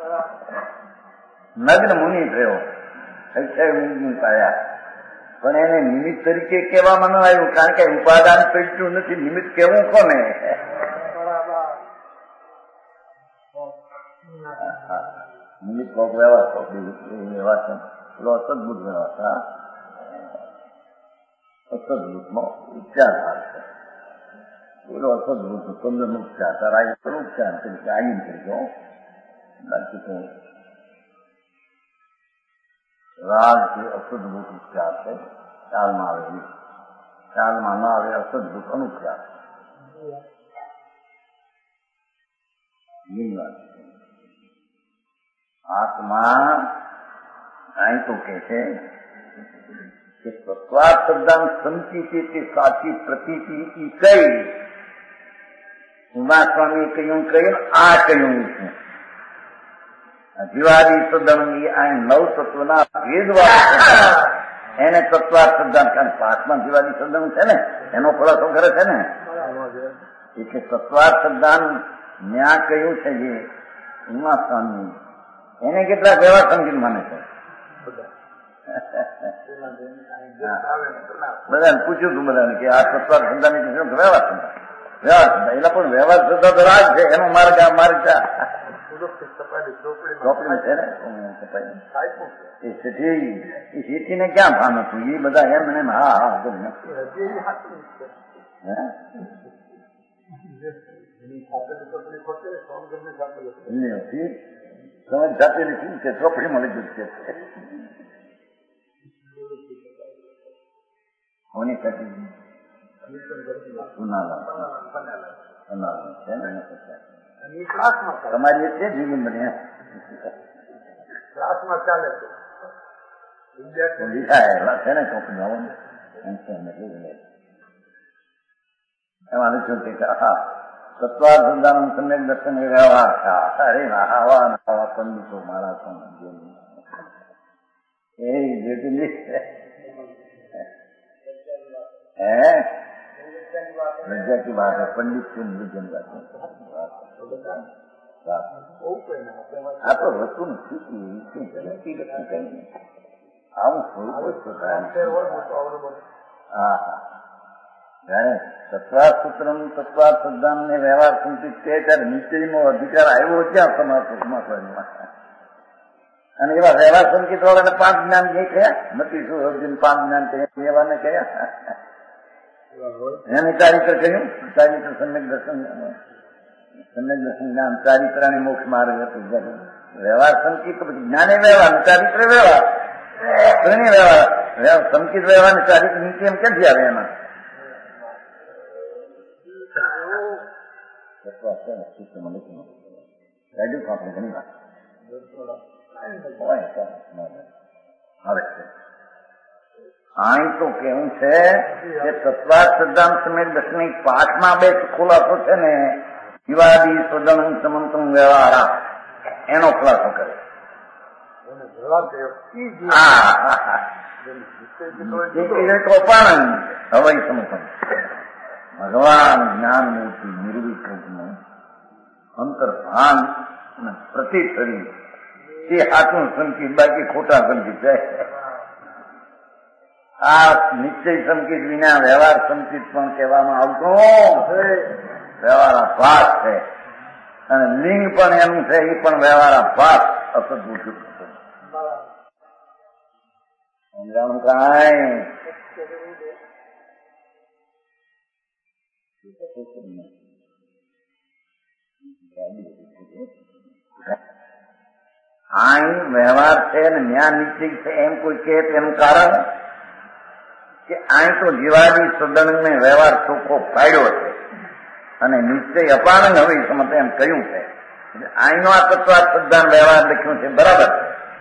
S1: નગ્ન મુનિ થયો, અક્ષય મુનિ પાયા, પણ એને નિમિત્ત તરીકે કહેવામાં ન આવ્યું, કારણ કે ઉપાદાન પેટ્યું નથી. નિમિત્ત કહેવું કોને? નિમિત્ત લોક વ્યવસ્થા વ્યવસ્થા પેલો અસદભૂત વ્યવસ્થા અસદભૂતનો ઉપચાર થાય છે. પેલો અસદભૂત પંદર નો ઉપચાર તારા ઉપચાર તરીકે આઈન તરીકે. બાકી તો રાગ છે અસદભૂત ઉપચાર છે, ચાલમાં આવે, ચાલમાં ના આવે અસદભૂત અનુપચાર. આત્મા અહીં તો કે છે કે તત્વાર્થ શબ્દાંત સંકિત તે સાચી પ્રતીતિ કઈ. ઉમા સ્વામી કહ્યું કહ્યું આ કહ્યું છું. જીવાદી સદન અહીં નવ તત્વના ભેદવાદ એને તત્વાર્થ શબ્દાંત, કારણ પાઠમાં જીવાદી સદન છે ને એનો ખુલાસો કરે છે ને, એટલે તત્વાર્થ શબ્દાંત ન્યા કહ્યું છે જે ઉમા સ્વામી એને કેટલાક વ્યવહાર સંગીત માને છે. બધાને પૂછ્યું તું બધાને કે આ તત્વાર્થ શ્રદ્ધાની વ્યવહાર શ્રદ્ધા વ્યવહાર શ્રદ્ધા એના પણ વ્યવહાર શ્રદ્ધા તો રાગ છે, એનો માર્ગ આ માર્ગ છે. ચોપડી છે ને છપાઈ એ શેઠી એ શેઠીને ક્યાં ભાન હતું? એ બધા એમ ને હા હા સમજ છાપેલી શું છે? ચોપડીમાં લીધું છે. કોની છાપી? તમારી એ છે જીવન બને ક્લાસમાં ચાલે છે ને ચોપડી એમાં લખ્યું છે કે હા તત્વાર સંદાન સમ્યક દર્શન વ્યવહાર થા. અરે આવા આવા પંડિતો મારા પણ એ જેટલી હે લજ્જા की बात है. पंडित से निर्जन बात આ તો વસ્તુ નથી આવું થોડું હા હા જયારે તત્વાર સૂત્રમ તત્વાર સદ્દાન ને વ્યવહાર સંકિત છે ત્યારે નિશ્ચયનો અધિકાર આવ્યો ક્યાં સમાજમાં? અને એવા વ્યવહાર સંકિત વાળાને પાંચ જ્ઞાન જે કયા નથી શું અર્જુન પાંચ જ્ઞાન કયા એવાને કયા એની ચારિત્ર કહ્યું ચારિત્ર સમ્યક દર્શન સમ્યક દર્શન જ્ઞાન ચારિત્રાની મોક્ષ માર્ગ હતું. વ્યવહાર સંકિત પછી જ્ઞાને વ્યવહાર ચારિત્ર વ્યવહાર ત્રણેય વ્યવહાર સંકિત વ્યવહાર ને ચારિત્ર નીતિ એમ ક્યાંથી આવે એમાં? અહીં તો કેવું છે કે તત્વાર સિદ્ધાંત સમેત દર્શનિક પાંચમાં બે ખુલાસો છે ને વિવાદી સદન સમંતમ વ્યવહાર એનો ખુલાસો કરે. હવે સમુખમ ભગવાન જ્ઞાન મૂર્તિ નિર્વિકલ્પનું અંતર્ભાન અને પ્રતિ શરીર તે હાથનું સંકેત બાકી ખોટા સંકેત છે. આ નિશ્ચય સંકેત વિના વ્યવહાર સંકેત પણ કહેવામાં આવતો વ્યવહાર ભાસ છે અને લિંગ પણ એનું છે એ પણ વ્યવહાર ભાસ અસદભૂત સમજાણું કાંઈ અહીં વ્યવહાર છે ને ન્યાય નિશ્ચય છે એમ કોઈ કહે તેનું કારણ કે અહીં તો જીવાદી સદન ને વ્યવહાર ચોખ્ખો પાડ્યો છે અને નિશ્ચય અપાનંગ હવે સમજ એમ કહ્યું છે. અહીંનો આ તત્વાર સદ્ધાન વ્યવહાર લખ્યું છે બરાબર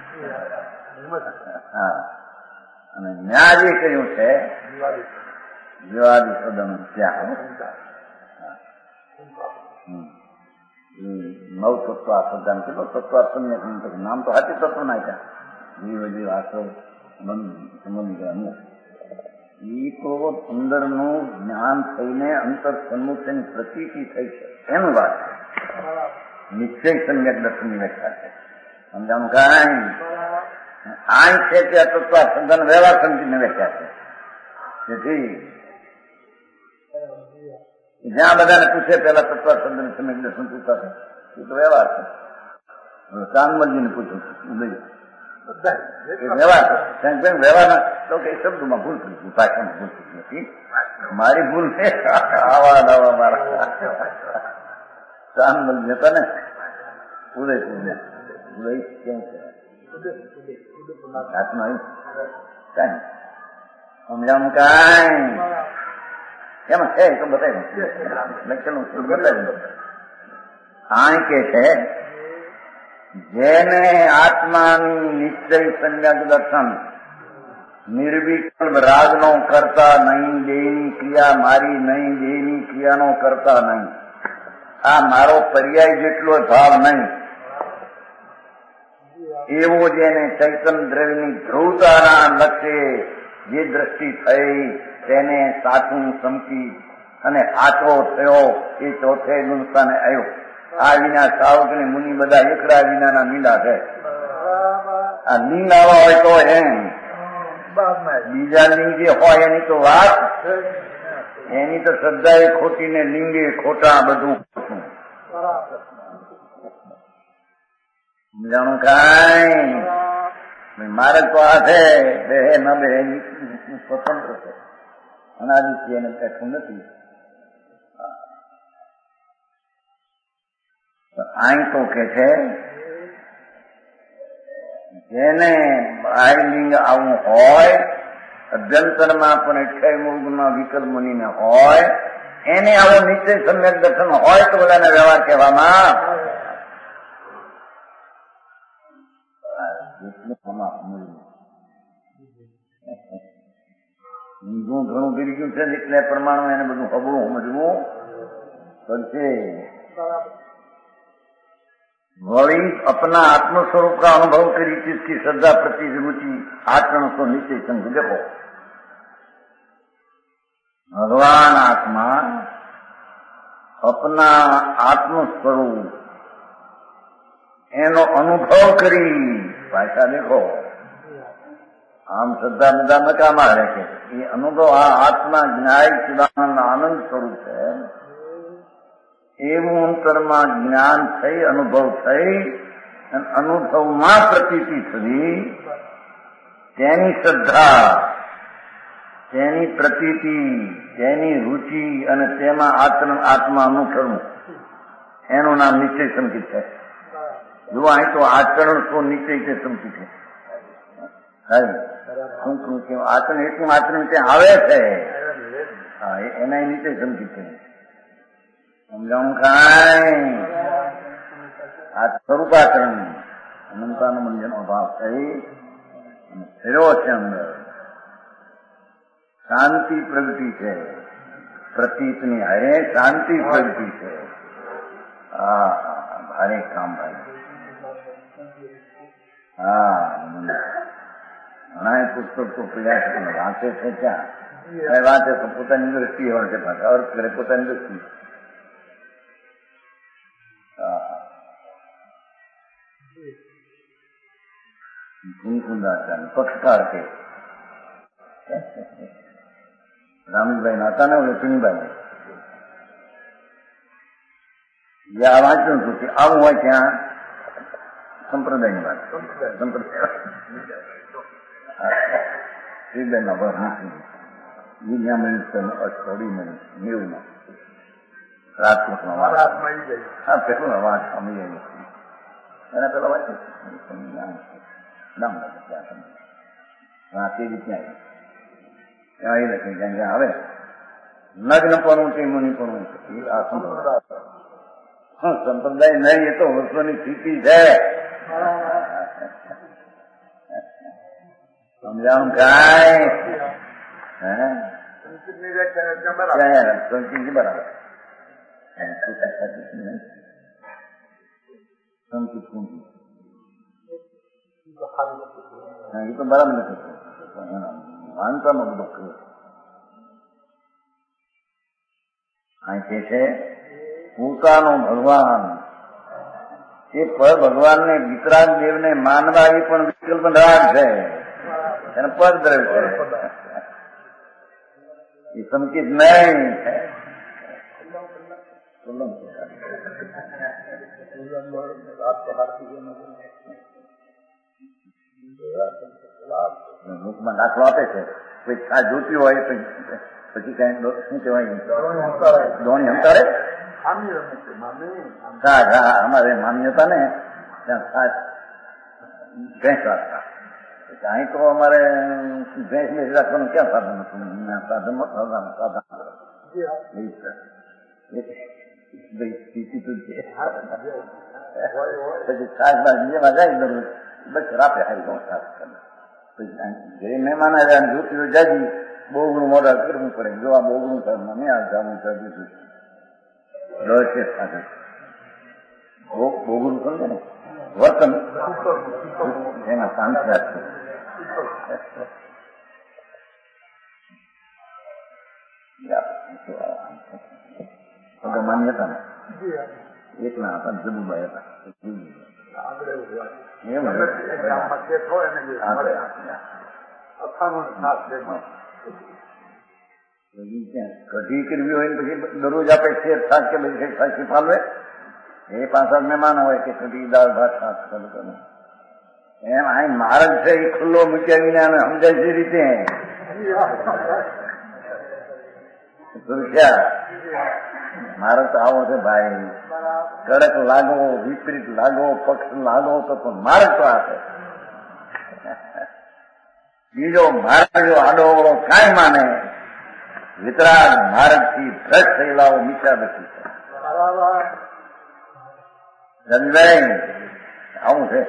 S1: હા અને ન્યાય જે કહ્યું છે જીવાદી સદન ત્યાં નવ તત્વા સદ્ધાન કેટલો તત્વા સમ્યક નામ તો હાથી તત્વ નાખ્યા જીવ જીવ આશ્રય સંબંધ અમુક એ તો અંદરનું જ્ઞાન થઈને અંતર સન્મુખની પ્રતીતિ થઈ છે એનું વાત નિશ્ચય સમ્યક દર્શનની વ્યાખ્યા છે. સમજાણું કાંઈ આ છે કે તત્વા સદ્ધાન વ્યવહાર સમજીને વ્યાખ્યા છે. જેથી જ્યાં બધાને પૂછે પેલા તત્વા સદ્ધાન સમ્યક દર્શન પૂછતા છે એ તો વ્યવહાર છે. ચાંદમલજીને પૂછ્યું વ્યવહાર છે વ્યવહાર તો કે શબ્દમાં ભૂલ થઈ ગઈ ભાષામાં ભૂલ થઈ નથી મારી ભૂલ છે. આવા નવા મારા ચાંદમલજી હતા ને ઉદયપુર ને ઉદય કેમ છે હાથમાં કાંઈ સમજાવું કાંઈ એમાં છે તો બતાવી લખેલું બતાવી આ કે છે જેને આત્માની નિશ્ચય સમ્યક દર્શન નિર્વિકલ્પ રાગનો કરતા નહીં દેહની ક્રિયા મારી નહીં દેહની ક્રિયાનો કરતા નહીં આ મારો પર્યાય જેટલો ભાવ નહીં એવો જેને ચૈતન્ય દ્રવ્યની ધ્રુવતાના લક્ષ્ય જે દ્રષ્ટિ થઈ તેને સાચું સમકી અને સાચો થયો એ ચોથે ગુણસ્થાને આવ્યો. આ વિના સાવક ને મુનિ બધા એકડા વિનાના મીંડા છે. આ લિંગ આવા હોય તો એમ બીજા લિંગ જે હોય એની તો વાત એની તો શ્રદ્ધા એ ખોટી ને લિંગે ખોટા બધું સમજાણું કાંઈ મારે તો આ છે બે ન બે સ્વતંત્ર છે, અનાદિથી એને બેઠું નથી. આઈ તો કે છે જેને બાહ્યલિંગ આવું હોય, અભ્યંતરમાં પણ અઠ્યાવીસ ગુણમાં વિકલ્પ મુનિને હોય, એને આવો નિશ્ચય સમ્યક દર્શન હોય તો બધાને વ્યવહાર કહેવામાં ઊંધું ઘણું કરી ગયું છે એટલે પ્રમાણે એને બધું ખબરું સમજવું પડશે. वही अपना आत्म स्वरूप का अनुभव करी जिसकी श्रद्धा प्रति रुचि आचरण को निश्चय समझ. देखो भगवान आत्मा अपना आत्म स्वरूप एनो अनुभव करी भाषा देखो आम श्रद्धा બધા નકામા રહે છે. એ અનુભવ આ આત્મા જ્ઞાય સદાનંદ આનંદ સ્વરૂપ છે એવું અંતરમાં જ્ઞાન થઈ, અનુભવ થઈ અને અનુભવમાં પ્રતીતિ થવી, તેની શ્રદ્ધા, તેની પ્રતીતિ, તેની રુચિ અને તેમાં આચરણ આત્મા અનુસરવું એનું નામ નિશ્ચય સંકિત છે. જો અહીં તો આચરણ શું નિશ્ચય છે સંકિત છે. આચરણ એટલું આચરણ ત્યાં આવે છે હા એના નિશ્ચય સંકિત છે. સમજાવું કાંઈ આ સ્વરૂપાચરણ અનંતાનો મંજનો ભાવ થઈ અને ફેરવો છે. અંદર શાંતિ પ્રગતિ છે, પ્રતીતની હારે શાંતિ પ્રગતિ છે. હા ભારે કામ ભાઈ. હા ઘણા પુસ્તક તો પીડ્યા છે પણ વાંચે છે ક્યાં વાંચે તો પોતાની દ્રષ્ટિએ વાંચે પાછા અર્થ કરે પોતાની દ્રષ્ટિ. કુંદાચાર્ય પક્ષકાર કે રામીભાઈ ના હતા ને ઓલે ચુનીભાઈ આ વાંચન શું છે આવું હોય ત્યાં સંપ્રદાયની વાત સંપ્રદાય શ્રીબેન ના ભર નથી વિજ્ઞા મનુષ્યનું અઠવાડિયું મળી નેવું માં રાત્મકમાં વાત હા પેલું વાત સમજી જાય એના પેલા વાત આવે નગ્ન પણ તે મુનિ પણ આ સંપ્રદાય સંપ્રદાય નહીં એ તો વર્ષોની સ્થિતિ છે. સમજાવું કાંઈ હે સંકિત બરાબર સંકિત સંકિત એ તો બરાબર નથી માનતામાં બધું કહ્યું. અહીં કે છે પોતાનો ભગવાન એ પર ભગવાનને વિતરાગ દેવને માનવા એ પણ વિકલ્પ રાગ છે એને પદ દ્રવ્ય છે એ સંકિત નહીં છે. મુખમાં દાખલો આપે છે કોઈ આ જોતી હોય પછી કઈ શું કહેવાય દોણી હંતારે અમારે મામી હતા ને ત્યાં ખાસ ભેંસ રાખતા. અહીં તો અમારે ભેંસ બેસ રાખવાનું ક્યાં સાધન હતું સાધનમાં સાધન સાધન પછી ખાસ બીજામાં જાય દરરોજ બસ રાપે હારી ખાસ કરે જે મહેમાન આવ્યા જોતી હોય જાજી બહુ ઘણું મોડા કરવું પડે. જો આ બહુ ઘણું ઘરમાં નહીં આવતા હું ચાલુ છું રહસ્ય સાથે બહુ ઘણું સમજે ને વર્તન એમાં શાંતિ રાખશે. માન્યતા ને એકલા હતા જબુભાઈ હતા કઢી કરવી હોય ને પછી દરરોજ આપણે શેર થાક કે પછી સાચી પાલવે એ પાછા મહેમાન હોય કે કદી દાળ ભાત શાક ચાલુ કરે એમ આ માર્ગ છે એ ખુલ્લો મૂક્યા વિના સમજાય છે રીતે મારો તો આવો છે ભાઈ, કડક લાગો, વિપરીત લાગો, પક્ષ લાગો તો પણ માર્ગ તો આ છે. બીજો માર્ગ જો આડોવડો કાંઈ માને વિતરાગ માર્ગ થી ભ્રષ્ટ થયેલાઓ મિથ્યા નથી છે. સમજાય આવું છે.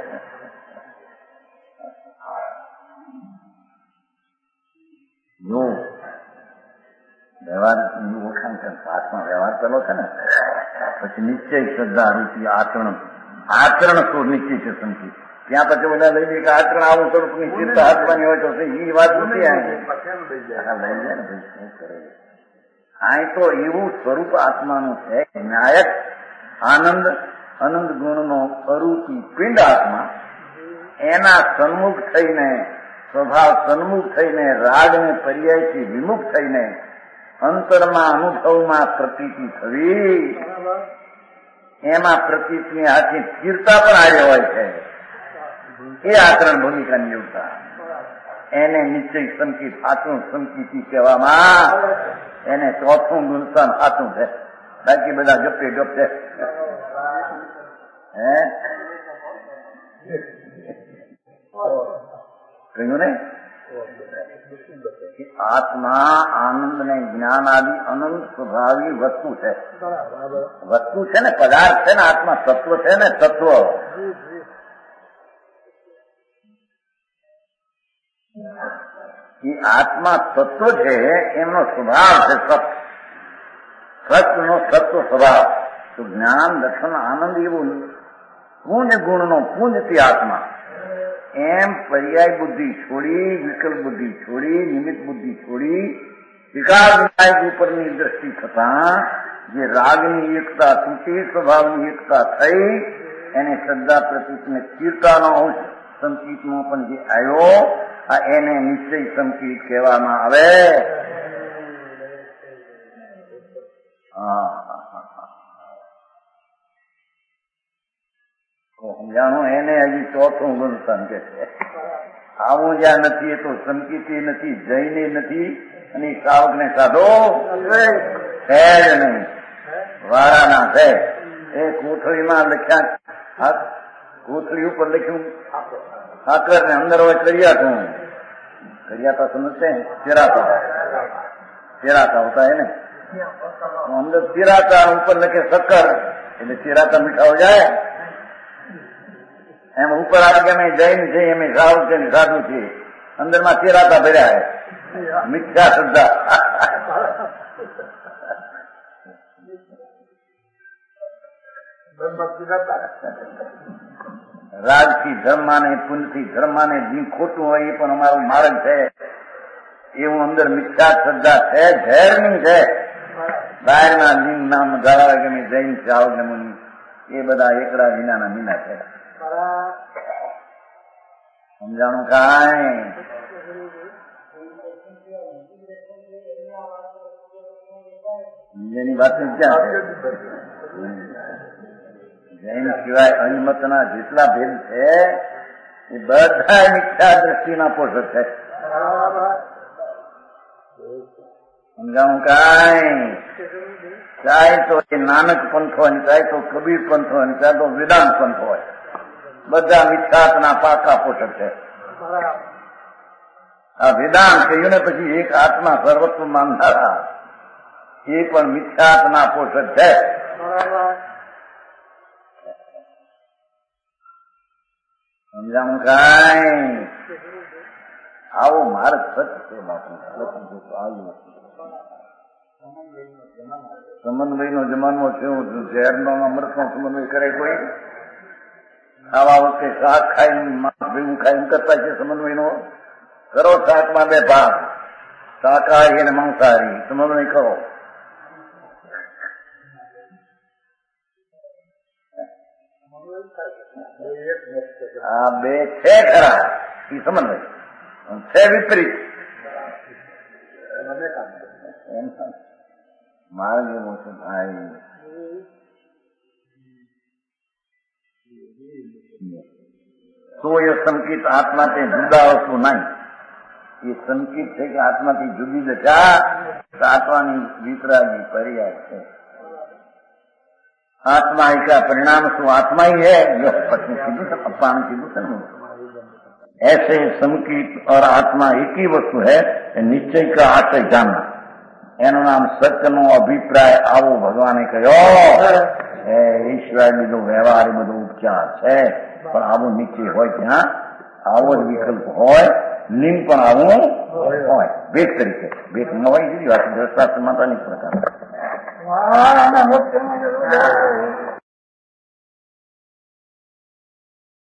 S1: જો વ્યવહાર ઓળખાણ છે, હાથમાં વ્યવહાર પેલો છે ને, પછી નિશ્ચય શ્રદ્ધા રૂપી આચરણ, આચરણ તો નિશ્ચય છે સંકિત. ત્યાં પછી બધા લઈ જાય કે આચરણ આવું સ્વરૂપની ચિંતા હાથવાની હોય તો એ વાત નથી. લઈ જાય ને ભાઈ શું કરે. આ તો એવું સ્વરૂપ આત્માનું છે, ન્યાયક આનંદ અનંત ગુણનો અરૂપી પિંડ આત્મા. એના સન્મુખ થઈને, સ્વભાવ સન્મુખ થઈને, રાગને પર્યાયથી વિમુખ થઈને અંતરમાં અનુભવમાં પ્રતીતિ થવી, એમાં પ્રતીતિની હાથની સ્થિરતા પણ આજે હોય છે. એ આચરણ ભૂમિકાની યોગતા એને નિશ્ચય સંકિત, સાચું સંકિતી કહેવામાં. એને ચોથું ગુણસ્થાન સાચું છે, બાકી બધા ગપે ગપ છે. હે કહ્યું ને આત્મા આનંદ ને જ્ઞાન આદિ અનંત સ્વભાવી વસ્તુ છે. વસ્તુ છે ને, પદાર્થ છે ને, આત્મા તત્વ છે ને, તત્વ. એ આત્મા તત્વ છે, એમનો સ્વભાવ છે સત. સતનો સત્વ સ્વભાવ. તો જ્ઞાન દર્શન આનંદ એવું પુંજ ગુણનો પુંજથી આત્મા. એમ પર્યાય બુદ્ધિ છોડી, વિકલ્પ બુદ્ધિ છોડી, નિમિત્ત બુદ્ધિ છોડી, વિકાર વિનાયક ઉપરની દ્રષ્ટિ થતા જે રાગની એકતા તૂટી, સ્વભાવની એકતા થઈ, એને શ્રદ્ધા પ્રતીકને સ્થિરતાનો અંશ સંકિતમાં પણ જે આવ્યો, આ એને નિશ્ચય સંકિત કહેવામાં આવે. હા સમજાણું. એને હજી ચોથું ગુણસ્થાન કે છે. આવું જ્યાં નથી એ તો સંકિતી નથી, જઈને નથી, અને શ્રાવક ને સાધો છે જ નહીં. વારાના છે. એ કોથળીમાં લખ્યા, કોથળી ઉપર લખ્યું સાકર ને અંદર હોય કરિયાતું. કરિયાતા સમજશે? ચેરાતા ચેરાતા હોતા હે ને, અંદર ચેરાતા ઉપર લખે શક્કર, એટલે ચેરાતા મીઠા હો જાય. એમ ઉપર આવે અમે જૈન છે, એમ સાવ છે, સાધુ છે, અંદર માં ચેરાતા ભર્યા છે, મિથ્યા શ્રદ્ધા. રાજથી ધર્માને, પુણ્યથી ધર્માને જે ખોટું હોય એ પણ અમારો માર્ગ છે. એવું અંદર મિથ્યા શ્રદ્ધા છે, ઝેરની છે. બહારના લિંગ નામ ધરાવે કે અમે જૈન છે, આવ ને મુનિ, એ બધા એકડા વિનાના મીના છે. સમજાણું કાંઈ? બીજાની વાત ક્યાં છે? જૈન સિવાય અન્મતના જેટલા ભેદ છે એ બધા મિથ્યા દ્રષ્ટિના પોષક છે. સમજાણું કાંઈ? ચાહે તો એ નાનક પંથ હોય, ચાહે તો કબીર પંથ હોય, ચાહે તો વેદાંત પંથ હોય, બધા મિથ્યાત્વના પાકા પોષક છે. આ વેદાંત કહ્યું ને પછી એક આત્મા સર્વત્વ માનનારા એ પણ મિથ્યાત્વના પોષક છે. સમજાણું કાંઈ? આવો માર્ગ સત્ય છે બાપુ. સમન્વય નો જમાનો છે. ઝેર નો અમૃત નો સમન્વય કરે કોઈ? આવા વખતે શાક ખાઈને માંસ ભેગું ખાઈને કરતા છે સમન્વય નો. કરો શાકમાં બે ભાગ, શાકાહારી અને માંસાહારી, સમન્વય કરો. આ બે છે ખરા એ સમન્વય, છે વિપરીત. માર્ગ એવો છે ભાઈ, તો એ સંકિત આત્માથી જુદા વસ્તુ નહીં. એ સંકિત છે કે આત્માથી જુદી જતા આત્માની વિતરાગી પર્યાય છે. आत्मा का परिणाम सु आत्मा ही है जो अपान की दूसरे ऐसे संकीत और आत्मा एक ही वस्तु है. निश्चय का आशय जानना એનું નામ સત્યનો અભિપ્રાય આવો ભગવાને કહ્યો. ઈશ્વર બધો વ્યવહાર એ બધો ઉપચાર છે, પણ આવો નિશ્ચય હોય ત્યાં આવો જ વિકલ્પ હોય. લિંગ પણ આવું હોય ભેટ તરીકે. ભેટ ન હોય જુદી વાત. દ્રષ્ટાસ્ત્ર માતાની પ્રકાર